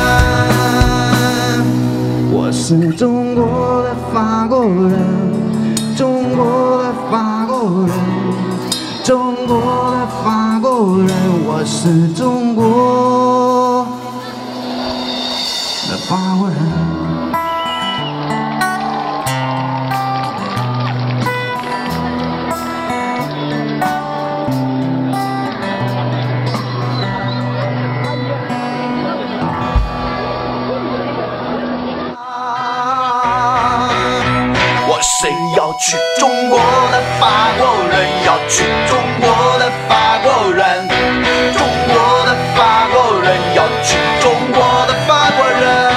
人。我是中国的法国人，中国的法国人。中国的法国人，我是中国的法国人。我是要去中国的法国人，要去中国的法国人，中国的法国人，要去中国的法国人。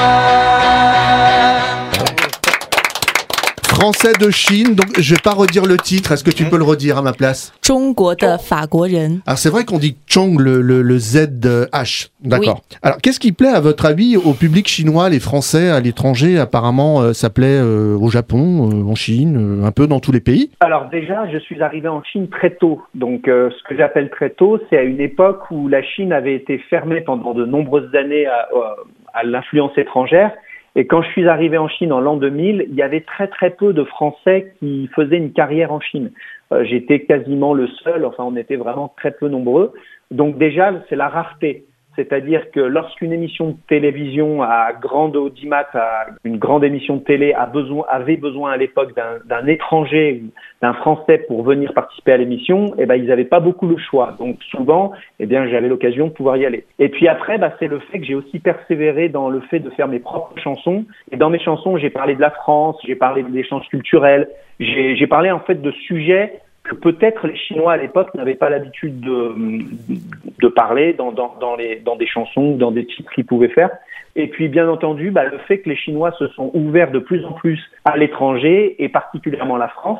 Français de Chine, donc je vais pas redire le titre, est-ce que tu peux le redire à ma place? 中国的法国人. Alors c'est vrai qu'on dit Chong, le, le, le Z H, d'accord. Oui. Alors qu'est-ce qui plaît à votre avis au public chinois, les Français à l'étranger? Apparemment euh, ça plaît euh, au Japon, euh, en Chine, euh, un peu dans tous les pays. Alors déjà, je suis arrivé en Chine très tôt. Donc euh, ce que j'appelle très tôt, c'est à une époque où la Chine avait été fermée pendant de nombreuses années à, à l'influence étrangère. Et quand je suis arrivé en Chine en l'an deux mille, il y avait très très peu de Français qui faisaient une carrière en Chine. Euh, j'étais quasiment le seul, enfin on était vraiment très peu nombreux. Donc déjà, c'est la rareté. C'est-à-dire que lorsqu'une émission de télévision à grande audimat, à une grande émission de télé a besoin, avait besoin à l'époque d'un, d'un étranger, d'un Français pour venir participer à l'émission, eh ben ils n'avaient pas beaucoup le choix. Donc souvent, eh bien j'avais l'occasion de pouvoir y aller. Et puis après, bah, c'est le fait que j'ai aussi persévéré dans le fait de faire mes propres chansons. Et dans mes chansons, j'ai parlé de la France, j'ai parlé de l'échange culturel, j'ai, j'ai parlé en fait de sujets que peut-être les Chinois à l'époque n'avaient pas l'habitude de, de parler dans, dans, dans, les, dans des chansons, dans des titres qu'ils pouvaient faire. Et puis bien entendu, bah, le fait que les Chinois se sont ouverts de plus en plus à l'étranger, et particulièrement la France,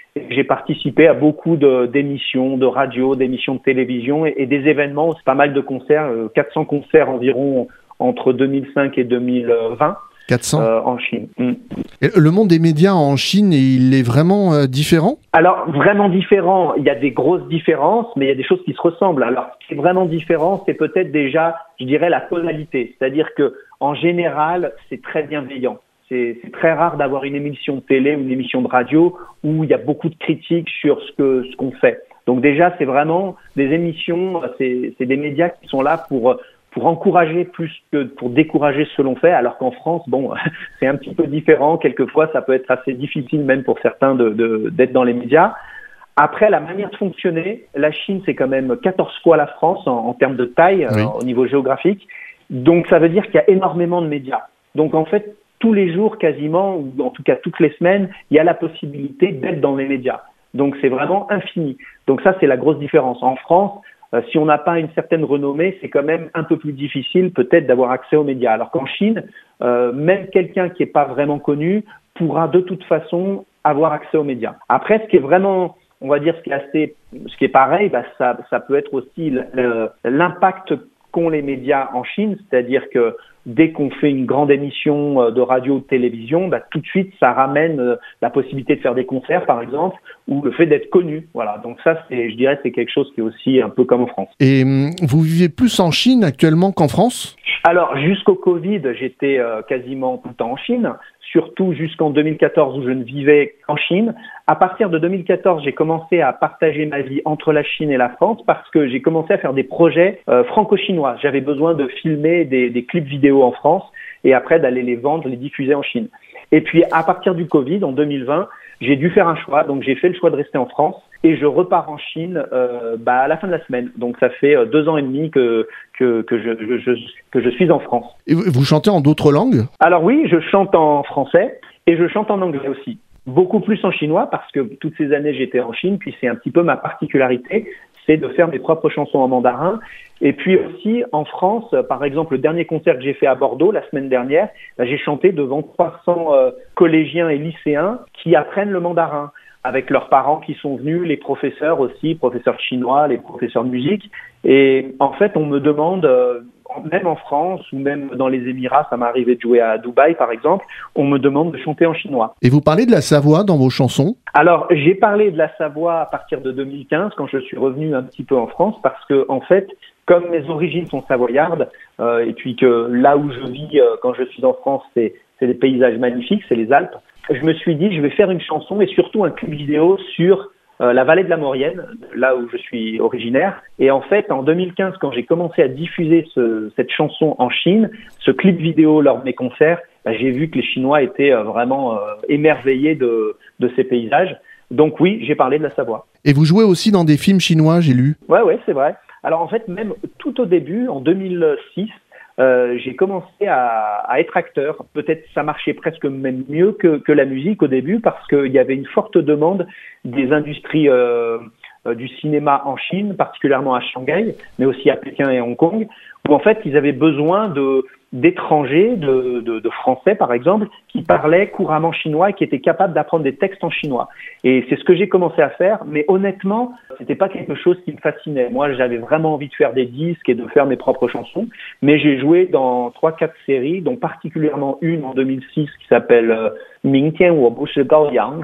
J'ai participé à beaucoup de, d'émissions de radio, d'émissions de télévision et, et des événements, pas mal de concerts, euh, quatre cents concerts environ entre deux mille cinq et deux mille vingt. quatre cents euh, en Chine. Mm. Et le monde des médias en Chine, il est vraiment euh, différent ? Alors, vraiment différent, il y a des grosses différences, mais il y a des choses qui se ressemblent. Alors, ce qui est vraiment différent, c'est peut-être déjà, je dirais, la tonalité. C'est-à-dire que, en général, c'est très bienveillant. C'est, c'est très rare d'avoir une émission de télé ou une émission de radio où il y a beaucoup de critiques sur ce que ce qu'on fait. Donc déjà, c'est vraiment des émissions, c'est, c'est des médias qui sont là pour pour encourager plus que pour décourager ce que l'on fait, alors qu'en France, bon, c'est un petit peu différent. Quelquefois, ça peut être assez difficile même pour certains de, de d'être dans les médias. Après, la manière de fonctionner, la Chine, c'est quand même quatorze fois la France en, en termes de taille, oui. euh, au niveau géographique. Donc, ça veut dire qu'il y a énormément de médias. Donc, en fait, tous les jours quasiment, ou en tout cas toutes les semaines, il y a la possibilité d'être dans les médias. Donc c'est vraiment infini. Donc ça, c'est la grosse différence. En France, euh, si on n'a pas une certaine renommée, c'est quand même un peu plus difficile peut-être d'avoir accès aux médias. Alors qu'en Chine, euh, même quelqu'un qui n'est pas vraiment connu pourra de toute façon avoir accès aux médias. Après, ce qui est vraiment, on va dire, ce qui est assez, ce qui est pareil, bah, ça, ça peut être aussi l'impact qu'ont les médias en Chine, c'est-à-dire que dès qu'on fait une grande émission de radio ou de télévision, bah, tout de suite, ça ramène euh, la possibilité de faire des concerts, par exemple, ou le fait d'être connu. Voilà. Donc ça, c'est, je dirais, c'est quelque chose qui est aussi un peu comme en France. Et vous vivez plus en Chine actuellement qu'en France ? Alors, jusqu'au Covid, j'étais euh, quasiment tout le temps en Chine, surtout jusqu'en deux mille quatorze où je ne vivais qu'en Chine. À partir de deux mille quatorze, j'ai commencé à partager ma vie entre la Chine et la France parce que j'ai commencé à faire des projets euh, franco-chinois. J'avais besoin de filmer des, des clips vidéo en France et après d'aller les vendre, les diffuser en Chine. Et puis, à partir du Covid, en deux mille vingt, j'ai dû faire un choix. Donc, j'ai fait le choix de rester en France et je repars en Chine euh, bah, à la fin de la semaine. Donc, ça fait euh, deux ans et demi que, que, que, je, je, que je suis en France. Et vous chantez en d'autres langues ? Alors oui, je chante en français et je chante en anglais aussi. Beaucoup plus en chinois parce que toutes ces années, j'étais en Chine. Puis, c'est un petit peu ma particularité, c'est de faire mes propres chansons en mandarin. Et puis aussi, en France, par exemple, le dernier concert que j'ai fait à Bordeaux la semaine dernière, bah, j'ai chanté devant trois cents euh, collégiens et lycéens qui apprennent le mandarin, avec leurs parents qui sont venus, les professeurs aussi, professeurs chinois, les professeurs de musique. Et en fait, on me demande, euh, même en France ou même dans les Émirats, ça m'est arrivé de jouer à Dubaï par exemple, on me demande de chanter en chinois. Et vous parlez de la Savoie dans vos chansons ? Alors, j'ai parlé de la Savoie à partir de deux mille quinze, quand je suis revenu un petit peu en France, parce que en fait, comme mes origines sont savoyardes, euh, et puis que là où je vis euh, quand je suis en France, c'est, c'est des paysages magnifiques, c'est les Alpes, je me suis dit, je vais faire une chanson et surtout un clip vidéo sur euh, la vallée de la Maurienne, là où je suis originaire. Et en fait, en deux mille quinze, quand j'ai commencé à diffuser ce, cette chanson en Chine, ce clip vidéo lors de mes concerts, bah, j'ai vu que les Chinois étaient euh, vraiment euh, émerveillés de, de ces paysages. Donc oui, j'ai parlé de la Savoie. Et vous jouez aussi dans des films chinois, j'ai lu ? Ouais, ouais, c'est vrai. Alors en fait, même tout au début, en deux mille six, euh, j'ai commencé à, à être acteur. Peut-être ça marchait presque même mieux que, que la musique au début parce qu'il y avait une forte demande des industries euh, euh, du cinéma en Chine, particulièrement à Shanghai, mais aussi à Pékin et Hong Kong, où en fait ils avaient besoin de d'étrangers, de, de, de Français par exemple, qui parlaient couramment chinois et qui étaient capables d'apprendre des textes en chinois. Et c'est ce que j'ai commencé à faire, mais honnêtement, c'était pas quelque chose qui me fascinait. Moi, j'avais vraiment envie de faire des disques et de faire mes propres chansons, mais j'ai joué dans trois, quatre séries, dont particulièrement une en deux mille six qui s'appelle euh, Ming Tian Wo Bu Shi Gao Yang.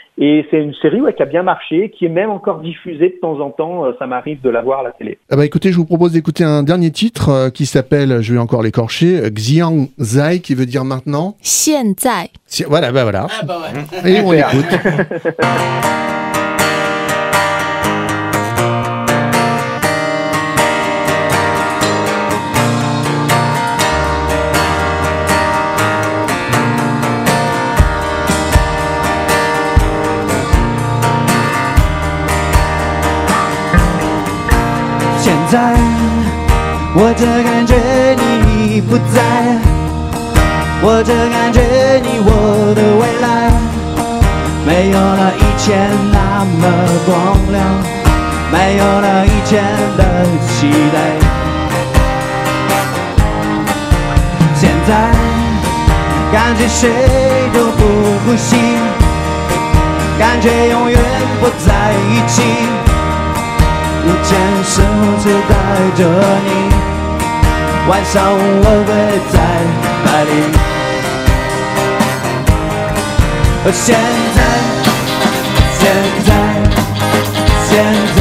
Et c'est une série ouais, qui a bien marché, qui est même encore diffusée de temps en temps. Ça m'arrive de la voir à la télé. Ah bah écoutez, je vous propose d'écouter un dernier titre euh, qui s'appelle, je vais encore l'écorcher, Xiang Zai, qui veut dire maintenant. Xian Zai. Si, voilà, bah voilà. Ah bah ouais. Et on l'écoute. 现在我只感觉你不在，我只感觉你我的未来没有了以前那么光亮，没有了以前的期待。现在感觉谁都不呼吸，感觉永远气，以前是我只带着你，晚上我会在哪里？而现在，现在，现在，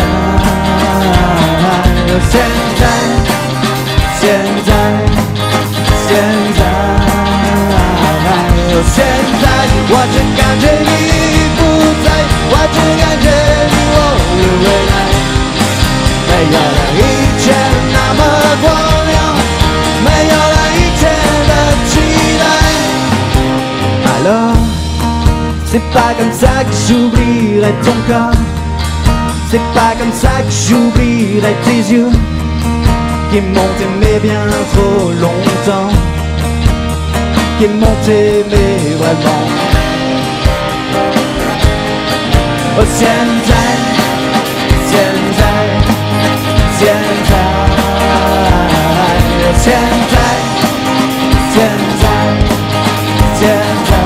而现在，现在，现在，而现在，我只感觉你不在，我只感觉你我的未来，没有了以前那么光亮，没有了以前的期待。Alors c'est pas comme ça que j'oublierai ton corps, c'est pas comme ça que j'oublierai tes yeux qui m'ont aimé bien trop longtemps, qui m'ont aimé vraiment. Oh, 现在，现在，现在，哦，现在，现在，现在。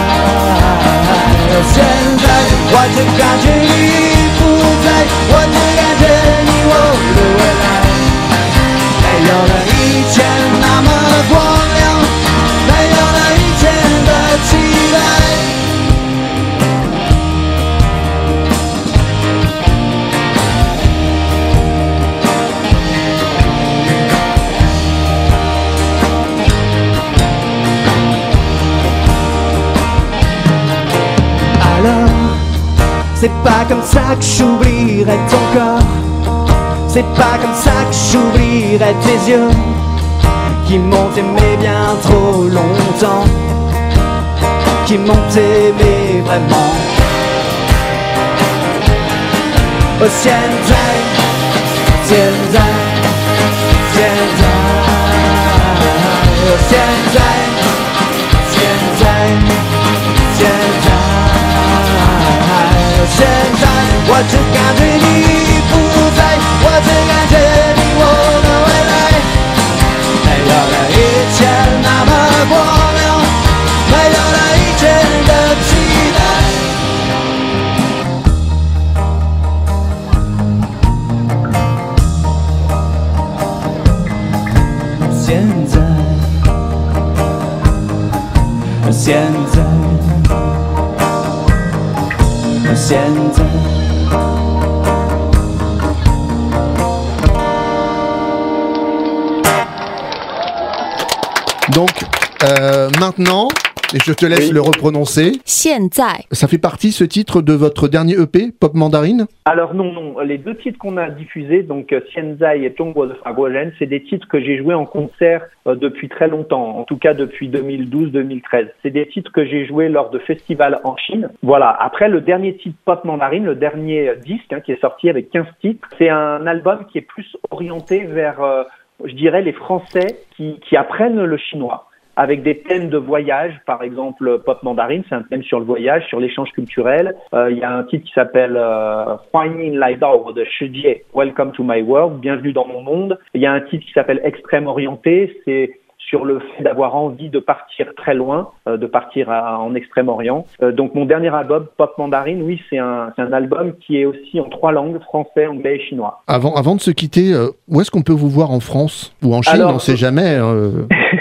现在我只感觉你不在，我只感觉你我的未来，没有了以前那么光亮，没有了以前的期待。C'est pas comme ça que j'oublierai ton corps, c'est pas comme ça que j'oublierai tes yeux qui m'ont aimé bien trop longtemps, qui m'ont aimé vraiment. Oh, 现在，现在，现在，哦，现在，现在，现在。现在我只感觉你不在，我只感觉你我的未来，没有了以前那么光亮，没有了以前的期待。现在，现在。现在 Donc, euh, maintenant, et je te laisse oui. le reprononcer. 现在. Ça fait partie, ce titre, de votre dernier E P, Pop Mandarine? Alors non, non. Les deux titres qu'on a diffusés, donc Xianzai et Zhongguo de Faguozhen, c'est des titres que j'ai joués en concert euh, depuis très longtemps, en tout cas depuis deux mille douze deux mille treize. C'est des titres que j'ai joués lors de festivals en Chine. Voilà. Après, le dernier titre Pop Mandarine, le dernier disque hein, qui est sorti avec quinze titres, c'est un album qui est plus orienté vers, euh, je dirais, les Français qui, qui apprennent le chinois, avec des thèmes de voyage, par exemple Pop Mandarine, c'est un thème sur le voyage, sur l'échange culturel. Euh, il y a un titre qui s'appelle euh, Huanyin Lai Dao de Shijie, Welcome to My World, Bienvenue dans mon monde. Il y a un titre qui s'appelle Extrême Orienté, c'est sur le fait d'avoir envie de partir très loin, euh, de partir à, en Extrême-Orient. Euh, donc mon dernier album, Pop Mandarine, oui, c'est un, c'est un album qui est aussi en trois langues, français, anglais et chinois. Avant, avant de se quitter, euh, où est-ce qu'on peut vous voir en France ou en Chine? Alors, on ne sait jamais. Euh...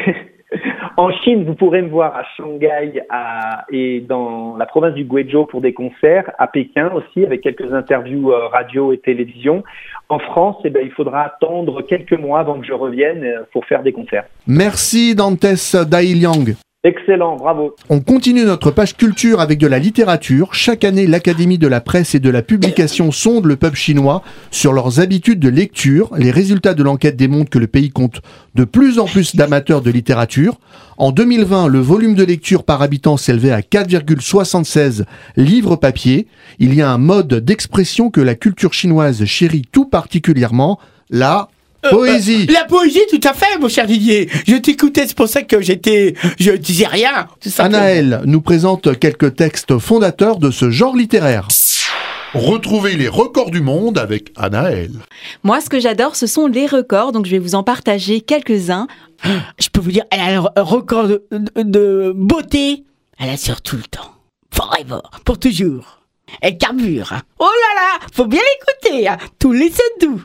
En Chine, vous pourrez me voir à Shanghai à, et dans la province du Guizhou pour des concerts, à Pékin aussi avec quelques interviews euh, radio et télévision. En France, eh ben, il faudra attendre quelques mois avant que je revienne euh, pour faire des concerts. Merci Dantes Dailiang. Excellent, bravo. On continue notre page culture avec de la littérature. Chaque année, l'Académie de la presse et de la publication sonde le peuple chinois sur leurs habitudes de lecture. Les résultats de l'enquête démontrent que le pays compte de plus en plus d'amateurs de littérature. En deux mille vingt, le volume de lecture par habitant s'élevait à quatre virgule soixante-seize livres papier. Il y a un mode d'expression que la culture chinoise chérit tout particulièrement, la Euh, poésie. Euh, la poésie, tout à fait, mon cher Didier. Je t'écoutais, c'est pour ça que j'étais, je disais rien. Anaël nous présente quelques textes fondateurs de ce genre littéraire. Retrouvez les records du monde avec Anaël. Moi, ce que j'adore, ce sont les records, donc je vais vous en partager quelques-uns. Je peux vous dire, elle a un record de, de, de beauté. Elle assure tout le temps. Forever. Pour toujours. elle carbure. Hein. Oh là là, faut bien l'écouter, hein. Tous les doux.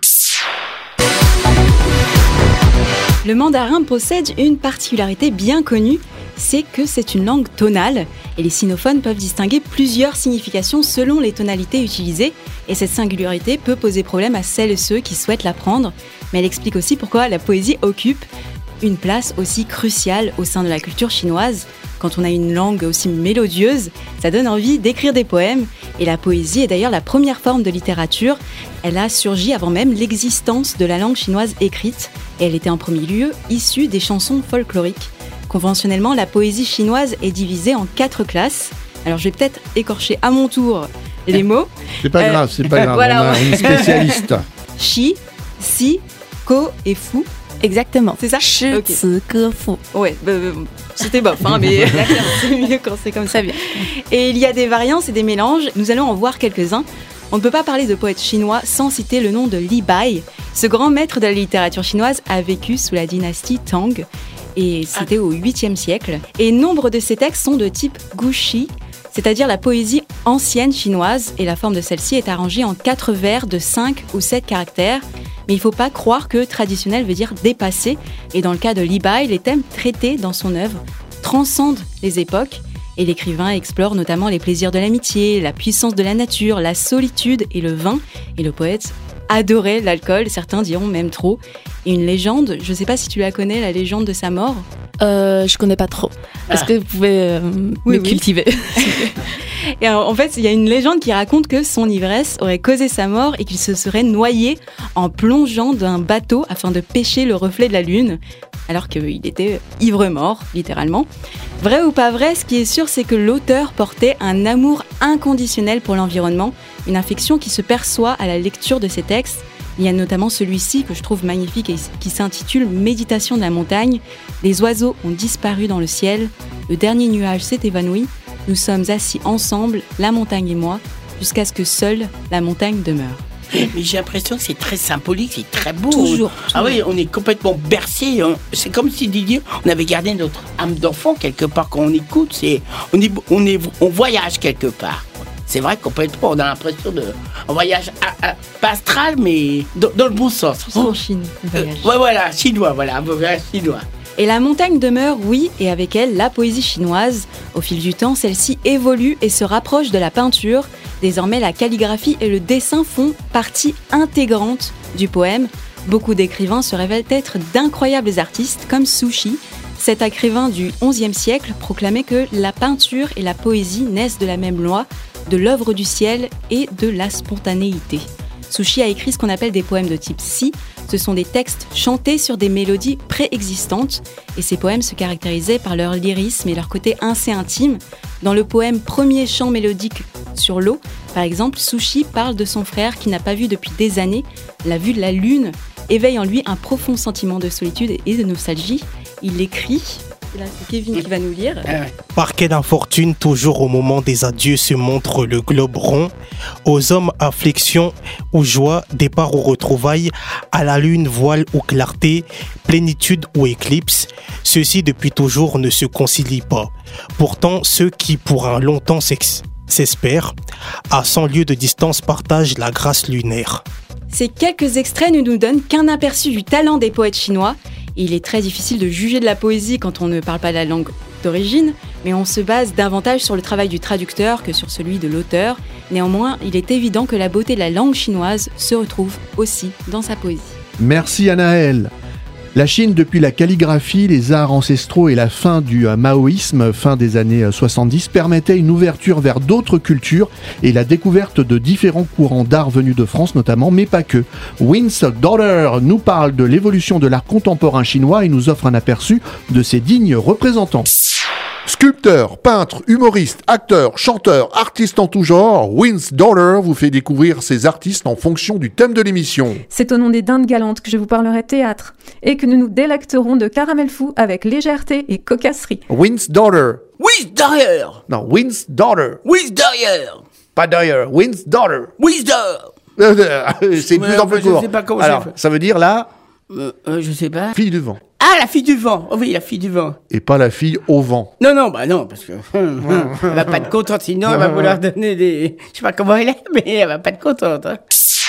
Le mandarin possède une particularité bien connue, c'est que c'est une langue tonale et les sinophones peuvent distinguer plusieurs significations selon les tonalités utilisées et cette singularité peut poser problème à celles et ceux qui souhaitent l'apprendre, mais elle explique aussi pourquoi la poésie occupe une place aussi cruciale au sein de la culture chinoise. Quand on a une langue aussi mélodieuse, ça donne envie d'écrire des poèmes et la poésie est d'ailleurs la première forme de littérature. Elle a surgi avant même l'existence de la langue chinoise écrite et elle était en premier lieu issue des chansons folkloriques. Conventionnellement, la poésie chinoise est divisée en quatre classes. Alors je vais peut-être écorcher à mon tour les mots. C'est pas euh, grave, c'est pas grave, voilà, on a une spécialiste. Shi, Si, Ko et Fu. Exactement. C'est ça? Shi, okay. Zi, Ge, Fu. Ouais, bah, c'était bof, hein, mais c'est mieux quand c'est comme ça. Bien. Et il y a des variances et des mélanges. Nous allons en voir quelques-uns. On ne peut pas parler de poète chinois sans citer le nom de Li Bai. Ce grand maître de la littérature chinoise a vécu sous la dynastie Tang. Et c'était au huitième siècle. Et nombre de ses textes sont de type gushi, c'est-à-dire la poésie ancienne chinoise. Et la forme de celle-ci est arrangée en quatre vers de cinq ou sept caractères. Mais il ne faut pas croire que traditionnel veut dire dépassé. Et dans le cas de Li Bai, les thèmes traités dans son œuvre transcendent les époques. Et l'écrivain explore notamment les plaisirs de l'amitié, la puissance de la nature, la solitude et le vin. Et le poète adorait l'alcool, certains diront même trop. Et une légende, je ne sais pas si tu la connais, la légende de sa mort. Euh, je connais pas trop. Est-ce ah. que vous pouvez euh, oui, me oui. cultiver? Et alors, en fait, il y a une légende qui raconte que son ivresse aurait causé sa mort et qu'il se serait noyé en plongeant d'un bateau afin de pêcher le reflet de la lune, alors qu'il était ivre-mort, littéralement. Vrai ou pas vrai, ce qui est sûr, c'est que l'auteur portait un amour inconditionnel pour l'environnement, une affection qui se perçoit à la lecture de ses textes. Il y a notamment celui-ci que je trouve magnifique et qui s'intitule « Méditation de la montagne ». Les oiseaux ont disparu dans le ciel, le dernier nuage s'est évanoui, nous sommes assis ensemble, la montagne et moi, jusqu'à ce que seule la montagne demeure. Mais j'ai l'impression que c'est très symbolique, c'est très beau. Toujours. Ah oui, on est complètement bercé. On, c'est comme si Didier, on avait gardé notre âme d'enfant quelque part quand on écoute. C'est, on, est, on, est, on voyage quelque part. C'est vrai complètement, on a l'impression de un voyage à, à, pas astral, mais dans, dans le bon sens. C'est en Chine, le voyage. Euh, ouais, voilà, chinois, voilà, un voyage chinois. Et la montagne demeure, oui, et avec elle, la poésie chinoise. Au fil du temps, celle-ci évolue et se rapproche de la peinture. Désormais, la calligraphie et le dessin font partie intégrante du poème. Beaucoup d'écrivains se révèlent être d'incroyables artistes, comme Sushi. Cet écrivain du onzième siècle proclamait que la peinture et la poésie naissent de la même loi, de l'œuvre du ciel et de la spontanéité. Sushi a écrit ce qu'on appelle des poèmes de type Si. Ce sont des textes chantés sur des mélodies préexistantes et ces poèmes se caractérisaient par leur lyrisme et leur côté assez intime. Dans le poème Premier chant mélodique sur l'eau, par exemple, Sushi parle de son frère qu'il n'a pas vu depuis des années. La vue de la lune éveille en lui un profond sentiment de solitude et de nostalgie. Il écrit... Et là, c'est Kevin qui va nous lire. Par quelle infortune, toujours au moment des adieux, se montre le globe rond. Aux hommes, affliction ou joie, départ ou retrouvailles, à la lune, voile ou clarté, plénitude ou éclipse, ceux-ci depuis toujours ne se concilient pas. Pourtant, ceux qui pour un long temps s'ex- s'espèrent, à cent lieues de distance partagent la grâce lunaire. Ces quelques extraits ne nous donnent qu'un aperçu du talent des poètes chinois. Il est très difficile de juger de la poésie quand on ne parle pas la langue d'origine, mais on se base davantage sur le travail du traducteur que sur celui de l'auteur. Néanmoins, il est évident que la beauté de la langue chinoise se retrouve aussi dans sa poésie. Merci Anaël. La Chine, depuis la calligraphie, les arts ancestraux et la fin du maoïsme, fin des années soixante-dix, permettait une ouverture vers d'autres cultures et la découverte de différents courants d'art venus de France notamment, mais pas que. Win's Daughter nous parle de l'évolution de l'art contemporain chinois et nous offre un aperçu de ses dignes représentants. Sculpteur, peintre, humoriste, acteur, chanteur, artiste en tout genre, Win's Daughter vous fait découvrir ces artistes en fonction du thème de l'émission. C'est au nom des dindes galantes que je vous parlerai théâtre et que nous nous délecterons de caramel fou avec légèreté et cocasserie. Win's Daughter. Win's Daughter. Non, Win's Daughter. Win's Daughter. Pas Daughter, Win's Daughter. Win's Daughter. C'est de plus en plus court. Alors, ça veut dire là... euh, euh, Je sais pas. Fille du vent. Ah, la fille du vent. Oh oui, la fille du vent. Et pas la fille au vent. Non, non, bah non, parce que elle va pas être contente, sinon elle va vouloir donner des... Je sais pas comment elle est, mais elle va pas être contente. Hein.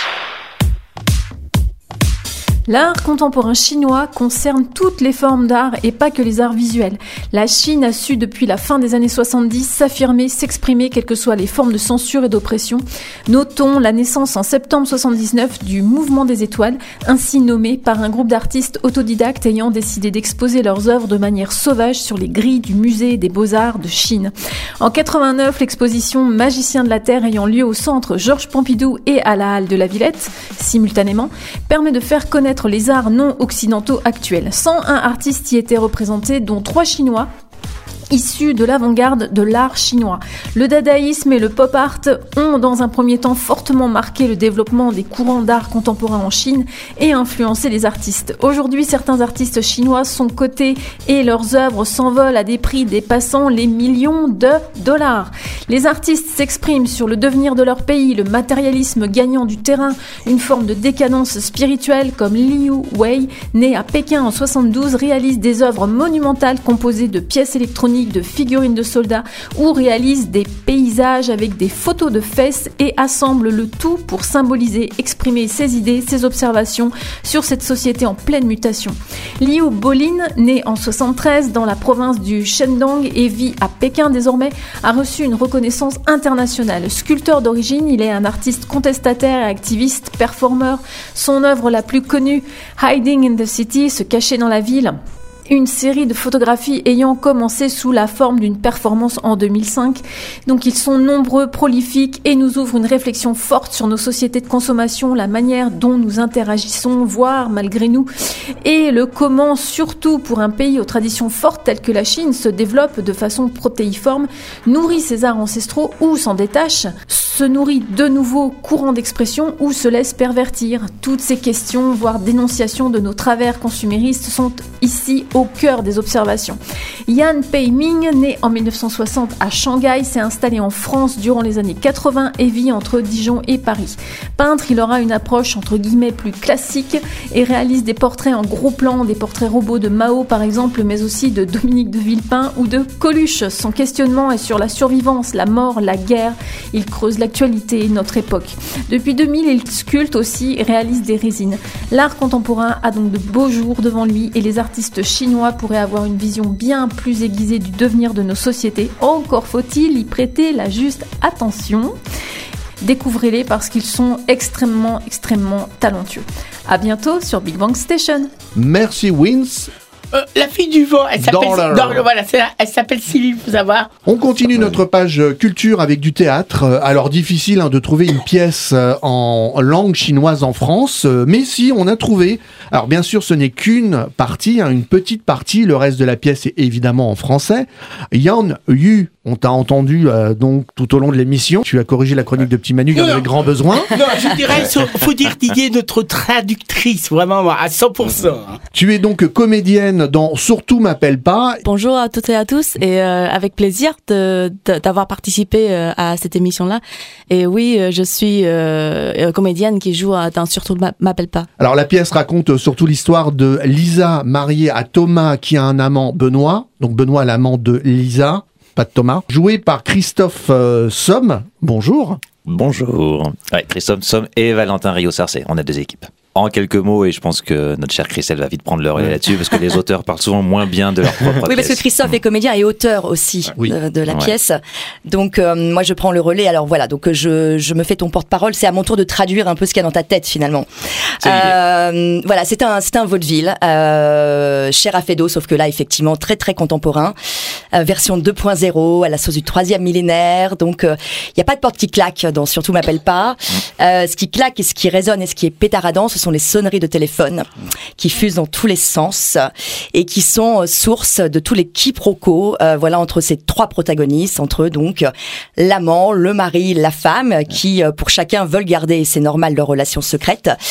L'art contemporain chinois concerne toutes les formes d'art et pas que les arts visuels. La Chine a su depuis la fin des années soixante-dix s'affirmer, s'exprimer, quelles que soient les formes de censure et d'oppression. Notons la naissance en septembre soixante-dix-neuf du Mouvement des Étoiles, ainsi nommé par un groupe d'artistes autodidactes ayant décidé d'exposer leurs œuvres de manière sauvage sur les grilles du musée des Beaux-Arts de Chine. En quatre-vingt-neuf, l'exposition Magicien de la Terre ayant lieu au centre Georges Pompidou et à la Halle de la Villette, simultanément, permet de faire connaître les arts non occidentaux actuels. cent un artistes y étaient représentés, dont trois chinois, issus de l'avant-garde de l'art chinois. Le dadaïsme et le pop art ont dans un premier temps fortement marqué le développement des courants d'art contemporain en Chine et influencé les artistes. Aujourd'hui, certains artistes chinois sont cotés et leurs œuvres s'envolent à des prix dépassant les millions de dollars. Les artistes s'expriment sur le devenir de leur pays, le matérialisme gagnant du terrain, une forme de décadence spirituelle comme Liu Wei, né à Pékin en soixante-douze, réalise des œuvres monumentales composées de pièces électroniques, de figurines de soldats ou réalise des paysages avec des photos de fesses et assemble le tout pour symboliser, exprimer ses idées, ses observations sur cette société en pleine mutation. Liu Bolin, né en soixante-treize dans la province du Shandong et vit à Pékin désormais, a reçu une reconnaissance internationale. Sculpteur d'origine, il est un artiste contestataire et activiste, performeur. Son œuvre la plus connue, Hiding in the City, se cacher dans la ville, une série de photographies ayant commencé sous la forme d'une performance en deux mille cinq. Donc ils sont nombreux, prolifiques et nous ouvrent une réflexion forte sur nos sociétés de consommation, la manière dont nous interagissons, voire malgré nous, et le comment, surtout pour un pays aux traditions fortes tel que la Chine, se développe de façon protéiforme, nourrit ses arts ancestraux ou s'en détache, se nourrit de nouveaux courants d'expression ou se laisse pervertir. Toutes ces questions, voire dénonciations de nos travers consuméristes sont ici au cœur des observations. Yan Peiming, né en mille neuf cent soixante à Shanghai, s'est installé en France durant les années quatre-vingts et vit entre Dijon et Paris. Peintre, il aura une approche entre guillemets plus classique et réalise des portraits en gros plan, des portraits robots de Mao par exemple, mais aussi de Dominique de Villepin ou de Coluche. Son questionnement est sur la survivance, la mort, la guerre. Il creuse l'actualité, notre époque. Depuis deux mille, il sculpte aussi et réalise des résines. L'art contemporain a donc de beaux jours devant lui et les artistes chinois pourraient avoir une vision bien plus aiguisée du devenir de nos sociétés. Encore faut-il y prêter la juste attention. Découvrez-les parce qu'ils sont extrêmement, extrêmement talentueux. À bientôt sur Big Bang Station. Merci Wins. Euh, la fille du vent, elle s'appelle, Dollar. dans le, voilà, c'est là, elle s'appelle Sylvie, faut savoir. On continue notre page culture avec du théâtre. Alors difficile hein, de trouver une pièce euh, en langue chinoise en France, euh, mais si on a trouvé. Alors bien sûr, ce n'est qu'une partie, hein, une petite partie. Le reste de la pièce est évidemment en français. Yan Yu, on t'a entendu euh, donc tout au long de l'émission. Tu as corrigé la chronique de Petit Manu, il y en avait grand besoin. Non, je dirais, faut dire Didier, notre traductrice, vraiment à cent pour cent. Tu es donc comédienne dans Surtout m'appelle pas. Bonjour à toutes et à tous et euh, avec plaisir de, de, d'avoir participé euh, à cette émission-là. Et oui, euh, je suis euh, comédienne qui joue dans Surtout m'appelle pas. Alors la pièce raconte surtout l'histoire de Lisa mariée à Thomas qui a un amant Benoît. Donc Benoît l'amant de Lisa, pas de Thomas. Joué par Christophe euh, Somme. Bonjour. Bonjour. Ouais, Christophe Somme et Valentin Rio-Sarcé. On a deux équipes. En quelques mots, et je pense que notre chère Christelle va vite prendre le relais là-dessus, parce que les auteurs parlent souvent moins bien de leur propre pièce. Oui, parce que Christophe est comédien et auteur aussi oui. de, de la ouais. pièce. Donc, euh, moi, je prends le relais. Alors voilà, donc je, je me fais ton porte-parole. C'est à mon tour de traduire un peu ce qu'il y a dans ta tête, finalement. C'est euh, voilà, c'est un, c'est un vaudeville, euh, cher à Fédo, sauf que là, effectivement, très, très contemporain. Euh, version deux point zéro, à la sauce du troisième millénaire. Donc, il euh, n'y a pas de porte qui claque dans Surtout m'appelle pas. Euh, ce qui claque et ce qui résonne et ce qui est pétaradant, ce sont les sonneries de téléphone qui fusent dans tous les sens et qui sont source de tous les quiproquos euh, voilà, entre ces trois protagonistes, entre donc l'amant, le mari, la femme, qui euh, pour chacun veulent garder, et c'est normal, leur relation secrète.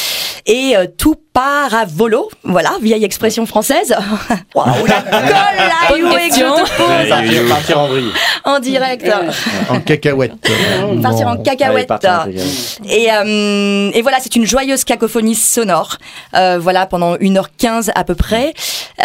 Et euh, tout part à volo, voilà, vieille expression française. Waouh, la colle là, you et que je te pose. Partir, partir en vrille. En direct. En cacahuète. Partir en cacahuète. Et, euh, et voilà, c'est une joyeuse cacophonie sonore. Euh, voilà, pendant une heure quinze à peu près.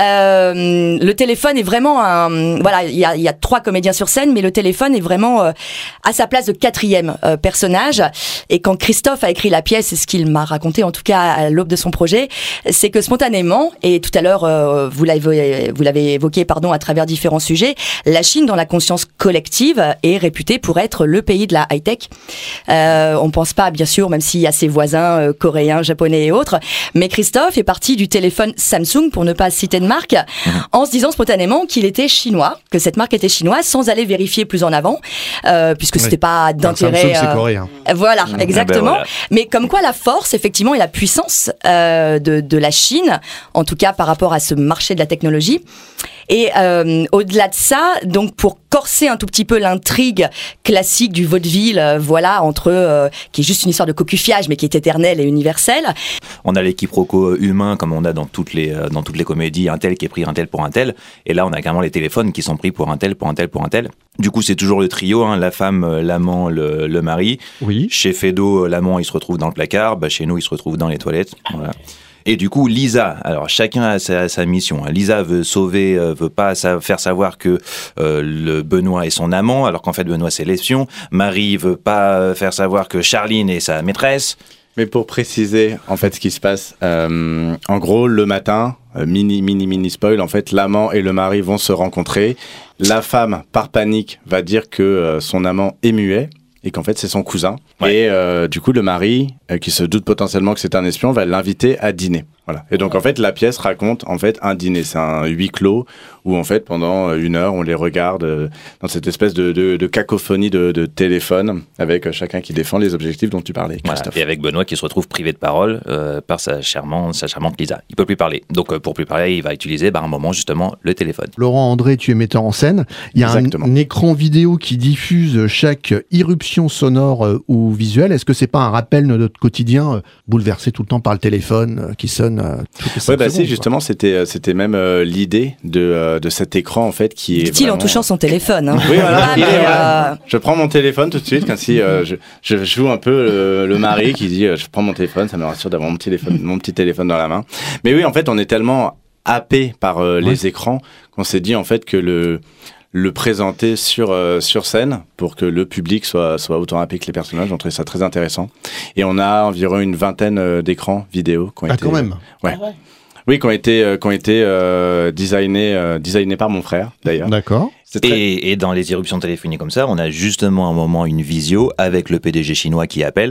Euh, le téléphone est vraiment un... Voilà, il y a, y a trois comédiens sur scène, mais le téléphone est vraiment euh, à sa place de quatrième euh, personnage. Et quand Christophe a écrit la pièce, c'est ce qu'il m'a raconté, en tout cas à l'aube de son projet, c'est que spontanément, et tout à l'heure euh, vous l'avez vous l'avez évoqué pardon à travers différents sujets, la Chine dans la conscience collective est réputée pour être le pays de la high tech. Euh, on pense pas bien sûr, même s'il y a ses voisins euh, coréens, japonais et autres, mais Christophe est parti du téléphone Samsung pour ne pas citer de marque, en se disant spontanément qu'il était chinois, que cette marque était chinoise, sans aller vérifier plus en avant, euh, puisque oui. c'était pas d'intérêt. Samsung, c'est coréen. Euh, voilà, exactement. Ben voilà. Mais comme quoi la force, effectivement, et la puissance euh, De, de la Chine, en tout cas par rapport à ce marché de la technologie. Et euh, au-delà de ça, donc pour corser un tout petit peu l'intrigue classique du vaudeville, euh, voilà, entre euh, qui est juste une histoire de cocufiage, mais qui est éternelle et universelle. On a les quiproquos humains comme on a dans toutes les euh, dans toutes les comédies, un tel qui est pris un tel pour un tel, et là on a carrément les téléphones qui sont pris pour un tel, pour un tel, pour un tel. Du coup c'est toujours le trio, hein, la femme, l'amant, le, le mari. Oui. Chez Fedo, l'amant il se retrouve dans le placard, bah, chez nous il se retrouve dans les toilettes. Voilà. Et du coup, Lisa, alors chacun a sa, sa mission. Lisa veut sauver, euh, veut pas sa, faire savoir que euh, le Benoît est son amant, alors qu'en fait Benoît c'est l'espion. Marie veut pas faire savoir que Charline est sa maîtresse. Mais pour préciser, en fait, ce qui se passe, euh, en gros, le matin, euh, mini, mini, mini spoil, en fait, l'amant et le mari vont se rencontrer. La femme, par panique, va dire que euh, son amant est muet. Et qu'en fait c'est son cousin. Ouais. Et euh, du coup le mari, euh, qui se doute potentiellement que c'est un espion, va l'inviter à dîner. Voilà. Et donc en fait la pièce raconte en fait un dîner, c'est un huis clos où en fait pendant une heure on les regarde euh, dans cette espèce de, de, de cacophonie de, de téléphone avec euh, chacun qui défend les objectifs dont tu parlais, Christophe. Voilà. Et avec Benoît qui se retrouve privé de parole euh, par sa charmante, sa charmante Lisa. Il peut plus parler. Donc euh, pour plus parler, il va utiliser bah, à un moment justement le téléphone. Laurent André, tu es metteur en scène. Il y a un, un écran vidéo qui diffuse chaque irruption sonore euh, ou visuelle. Est-ce que c'est pas un rappel de notre quotidien euh, bouleversé tout le temps par le téléphone euh, qui sonne euh, toutes les cinq ouais, bah secondes, si, justement, c'était, c'était même euh, l'idée de, euh, de cet écran en fait qui est. Dit-il vraiment... en touchant son téléphone. Hein. Oui, voilà. Ah, il est, mais, voilà. euh... Je prends mon téléphone tout de suite, comme si euh, je, je joue un peu le, le mari qui dit euh, je prends mon téléphone, ça me rassure d'avoir mon petit téléphone, mon petit téléphone dans la main. Mais oui, en fait, on est tellement happé par euh, les ouais. écrans qu'on s'est dit en fait que le le présenter sur euh, sur scène pour que le public soit soit autant happé que les personnages. On trouvait ça très intéressant. Et on a environ une vingtaine euh, d'écrans vidéo qui ont ah, été. quand même. Ouais. Ah ouais. Oui, qui ont été euh, qui ont été euh, designés euh, designés par mon frère d'ailleurs. D'accord. Très... Et, et dans les irruptions téléphoniques comme ça, on a justement un moment une visio avec le P D G chinois qui appelle.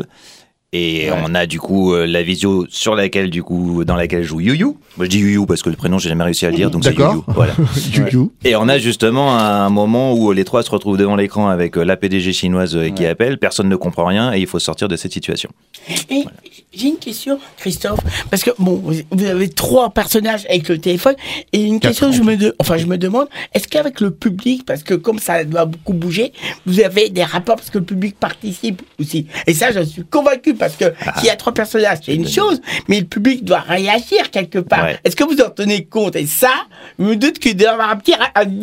Et ouais. on a du coup euh, la visio sur laquelle du coup dans laquelle joue Yu Yu. Moi je dis Yu Yu parce que le prénom j'ai jamais réussi à le dire donc D'accord. c'est Yu Yu. Voilà. Yu Yu. Ouais. Et on a justement un moment où les trois se retrouvent devant l'écran avec la P D G chinoise ouais. qui appelle, personne ne comprend rien et il faut sortir de cette situation. Et voilà. J'ai une question, Christophe, parce que bon, vous avez trois personnages avec le téléphone et une question, je me, de, enfin je me demande, est-ce qu'avec le public, parce que comme ça doit beaucoup bouger, vous avez des rapports parce que le public participe aussi. Et ça, je suis convaincu. Parce que ah, s'il y a trois personnages, c'est une chose, mais le public doit réagir quelque part. Ouais. Est-ce que vous en tenez compte? Et ça, je me doute qu'il doit y avoir un petit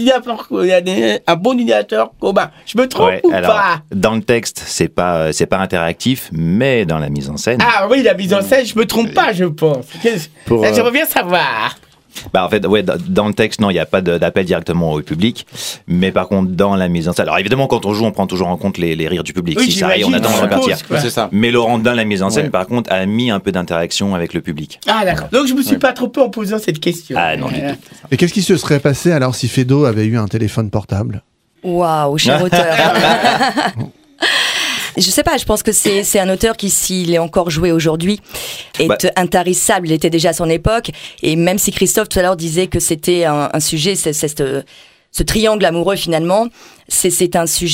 un, un bon diminuteur commun. Je me trompe ouais, ou alors, pas? Dans le texte, c'est pas c'est pas interactif, mais dans la mise en scène. Ah oui, la mise en scène, je me trompe pas, je pense. Pour, J'aimerais bien savoir. Bah en fait, ouais, dans le texte, non, il n'y a pas de, d'appel directement au public, mais par contre, dans la mise en scène, alors évidemment, quand on joue, on prend toujours en compte les, les rires du public. Oui, si ça arrive, on attend de repartir. C'est ça. Mais Laurent, dans la mise en scène, ouais. par contre, a mis un peu d'interaction avec le public. Ah d'accord. Donc je me suis ouais. pas trompé en posant cette question. Ah non, du tout. Et qu'est-ce qui se serait passé alors si Fedo avait eu un téléphone portable? Waouh, cher auteur. Je sais pas, je pense que c'est, c'est un auteur qui, s'il est encore joué aujourd'hui, est bah. intarissable. Il était déjà à son époque. Et même si Christophe, tout à l'heure, disait que c'était un, un sujet, c'est, c'est ce, ce triangle amoureux, finalement, c'est, c'est un sujet qui est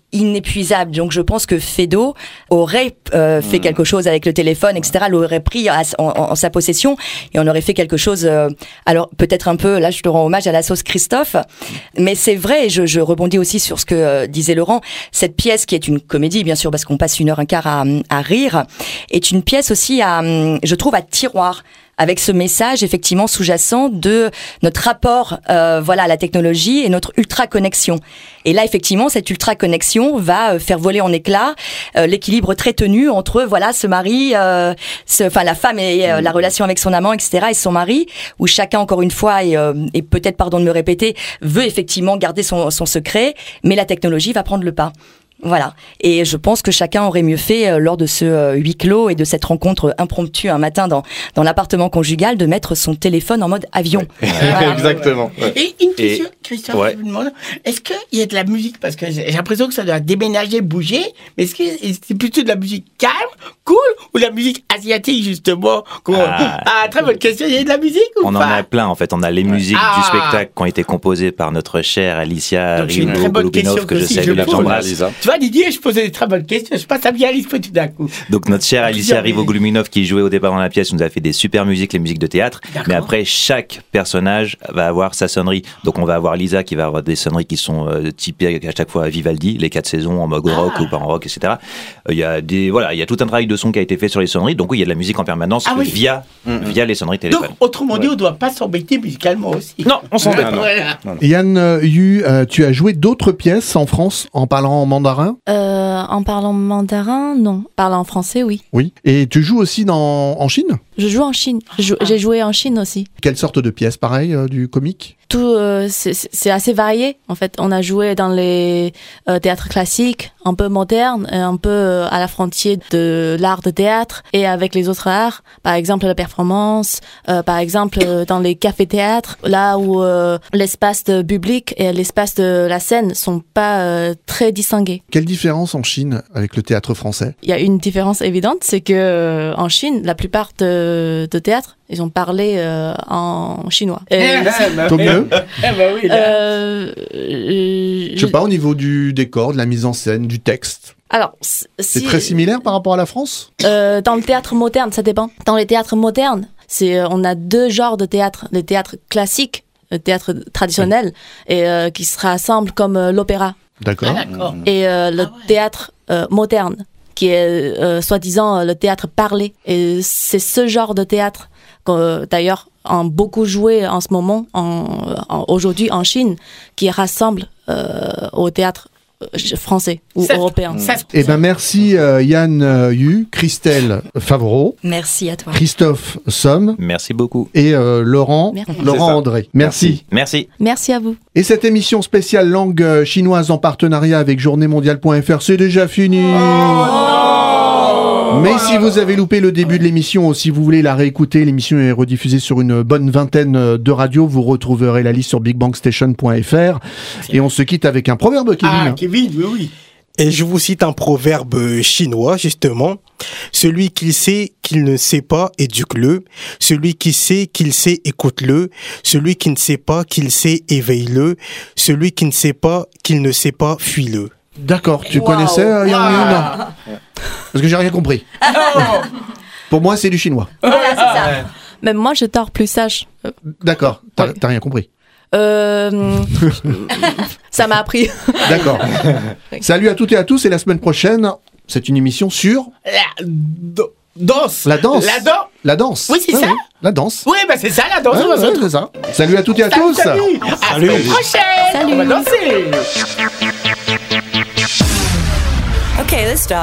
inépuisable. Donc je pense que Fedo aurait euh, fait mmh. quelque chose avec le téléphone, et cetera, l'aurait pris à, en, en, en sa possession et on aurait fait quelque chose, euh, alors peut-être un peu, là je te rends hommage à la sauce Christophe, mais c'est vrai, et je, je rebondis aussi sur ce que euh, disait Laurent, cette pièce qui est une comédie, bien sûr, parce qu'on passe une heure un quart à, à rire, est une pièce aussi à, je trouve, à tiroir, avec ce message effectivement sous-jacent de notre rapport euh, voilà à la technologie et notre ultra-connexion. Et là effectivement cette ultra-connexion va euh, faire voler en éclats euh, l'équilibre très tenu entre voilà ce mari, euh, ce, enfin la femme et euh, la relation avec son amant, et cetera, et son mari, où chacun encore une fois et, euh, et peut-être pardon de me répéter veut effectivement garder son, son secret, mais la technologie va prendre le pas. Voilà. Et je pense que chacun aurait mieux fait, euh, lors de ce euh, huis clos et de cette rencontre impromptue un matin dans, dans l'appartement conjugal, de mettre son téléphone en mode avion. Ouais. Voilà. Exactement. Ouais. Et une question, et... Christophe, ouais. je vous demande, est-ce qu'il y a de la musique? Parce que j'ai l'impression que ça doit déménager, bouger, mais est-ce que c'est plutôt de la musique calme, cool, ou de la musique asiatique, justement? Ah, ah très bonne question. Il y a de la musique ou on pas? On en a plein, en fait. On a les musiques ah. du spectacle qui ont été composées par notre chère Alicia Rivo-Golubinov, que je salue, la j'embrasse. Tu vois, Didier, je posais des très bonnes questions. Je passe à bien l'esprit tout d'un coup. Donc, notre chère Alicia Rivo-Golubinov, qui jouait au départ dans la pièce, nous a fait des super musiques, les musiques de théâtre. Mais après, chaque personnage va avoir sa sonnerie. Donc, on va avoir Lisa qui va avoir des sonneries qui sont euh, typées à chaque fois à Vivaldi, les quatre saisons en mode rock ah. ou pas en rock, et cetera. Il euh, y a des, voilà, il y a tout un travail de son qui a été fait sur les sonneries. Donc, oui, il y a de la musique en permanence ah, oui. via, mmh. via les sonneries téléphone. Donc, autrement ouais. dit, on ne doit pas s'embêter musicalement aussi. Non, on s'embête ah, pas. Voilà. Yann euh, Yu, euh, tu as joué d'autres pièces en France en parlant en mandarin? euh, En parlant mandarin, non. Parlant en français, oui. Oui. Et tu joues aussi dans, en Chine? Je joue en Chine. Je, ah. J'ai joué en Chine aussi. Quelle sorte de pièces, pareil, euh, du comique? Tout, euh, c'est assez varié. En fait, on a joué dans les euh, théâtres classiques, un peu modernes, un peu euh, à la frontière de l'art de théâtre et avec les autres arts. Par exemple, la performance. Euh, par exemple, euh, dans les cafés-théâtres, là où euh, l'espace de public et l'espace de la scène sont pas euh, très distingués. Quelle différence en Chine avec le théâtre français? Il y a une différence évidente, c'est que euh, en Chine, la plupart de, de théâtres, ils ont parlé euh, en chinois. Et tant mieux. Eh ben oui, euh, je sais pas, au niveau du décor, de la mise en scène, du texte. Alors, si, c'est très similaire par rapport à la France? euh, Dans le théâtre moderne, ça dépend. Dans les théâtres modernes, c'est, on a deux genres de théâtre. Le théâtre classique, le théâtre traditionnel, oui. et euh, qui se rassemble comme euh, l'opéra. D'accord. Ah, d'accord. Et euh, le ah, ouais. théâtre euh, moderne, qui est euh, soi-disant le théâtre parlé. Et c'est ce genre de théâtre que, d'ailleurs, ont beaucoup joué en ce moment, en, en, aujourd'hui en Chine, qui rassemble euh, au théâtre français ou ça, européen. Eh ben merci euh, Yann euh, Yu, Christelle Favreau. Merci à toi. Christophe Somme. Merci beaucoup. Et euh, Laurent, merci. Laurent André. Merci. Merci. Merci à vous. Et cette émission spéciale langue chinoise en partenariat avec journée mondiale point f r, c'est déjà fini. Oh Mais si vous avez loupé le début de l'émission ou si vous voulez la réécouter, l'émission est rediffusée sur une bonne vingtaine de radios. Vous retrouverez la liste sur big bang station point f r. Et on se quitte avec un proverbe, Kevin. Ah, Kevin, oui, oui. Et je vous cite un proverbe chinois, justement. Celui qui sait qu'il ne sait pas, éduque-le. Celui qui sait qu'il sait, écoute-le. Celui qui ne sait pas qu'il sait, éveille-le. Celui qui ne sait pas qu'il ne sait pas, fuis-le. D'accord, tu wow. connaissais euh, wow. Non. Parce que j'ai rien compris. Pour moi, c'est du chinois. Voilà, c'est ça. Ouais. Même moi, je dors plus sage. D'accord, t'as ouais. rien compris. Euh, ça m'a appris. D'accord. Salut à toutes et à tous, et la semaine prochaine, c'est une émission sur la do- danse. La danse. La, do- la danse. Oui, c'est ah, ça. Oui. La danse. Oui, bah c'est ça, la danse. Ouais, ouais, c'est ça. Salut à toutes et à salut, tous. Salut. À la semaine prochaine. Salut. On va danser. Okay, let's stop.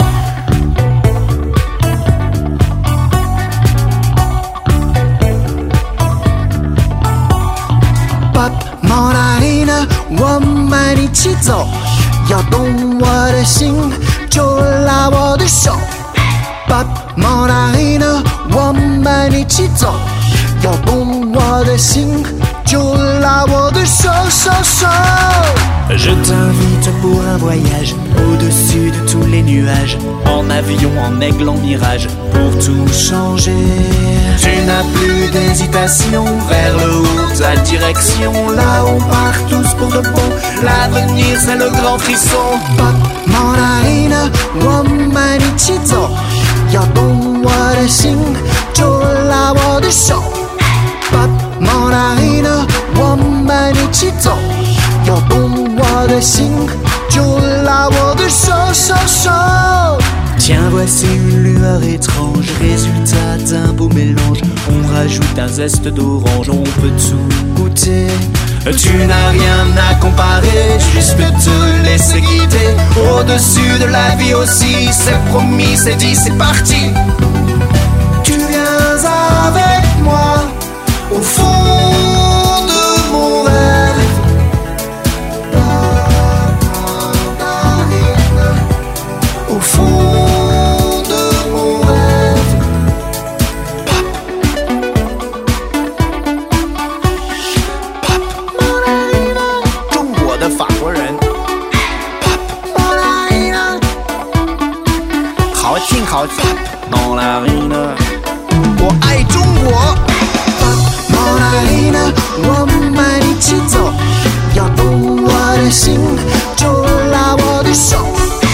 Pop 毛来呢，我们一起走，要动我的心，就拉我的手。Pop 毛来呢，我们一起走，要动我的心， 就拉我的手手手。 Je t'invite pour un voyage au-dessus de tous les nuages, en avion, en aigle, en mirage, pour tout changer. Tu n'as plus d'hésitation, vers le haut, ta direction. Là on part tous pour de bon, l'avenir c'est le grand frisson. Pop, Monaina, 我们一起走，要动我的心，就拉我的手。Pop, Monaina, 我们一起走，要动我的心，就拉我的手手手。 Tiens, voici une lueur étrange, résultat d'un beau mélange. On rajoute un zeste d'orange, on peut tout goûter. Tu n'as rien à comparer, juste te laisser guider. Au-dessus de la vie aussi, c'est promis, c'est dit, c'est parti. Tu viens avec moi, au fond de mon rêve. Au fond de mon rêve. Pop, pop, Monaina, 中国的法国人。Pop, Monaina, 好听好听。Monaina, 我爱中国。Pop, Monaina, 我们一起走，要动我的心，就拉我的手。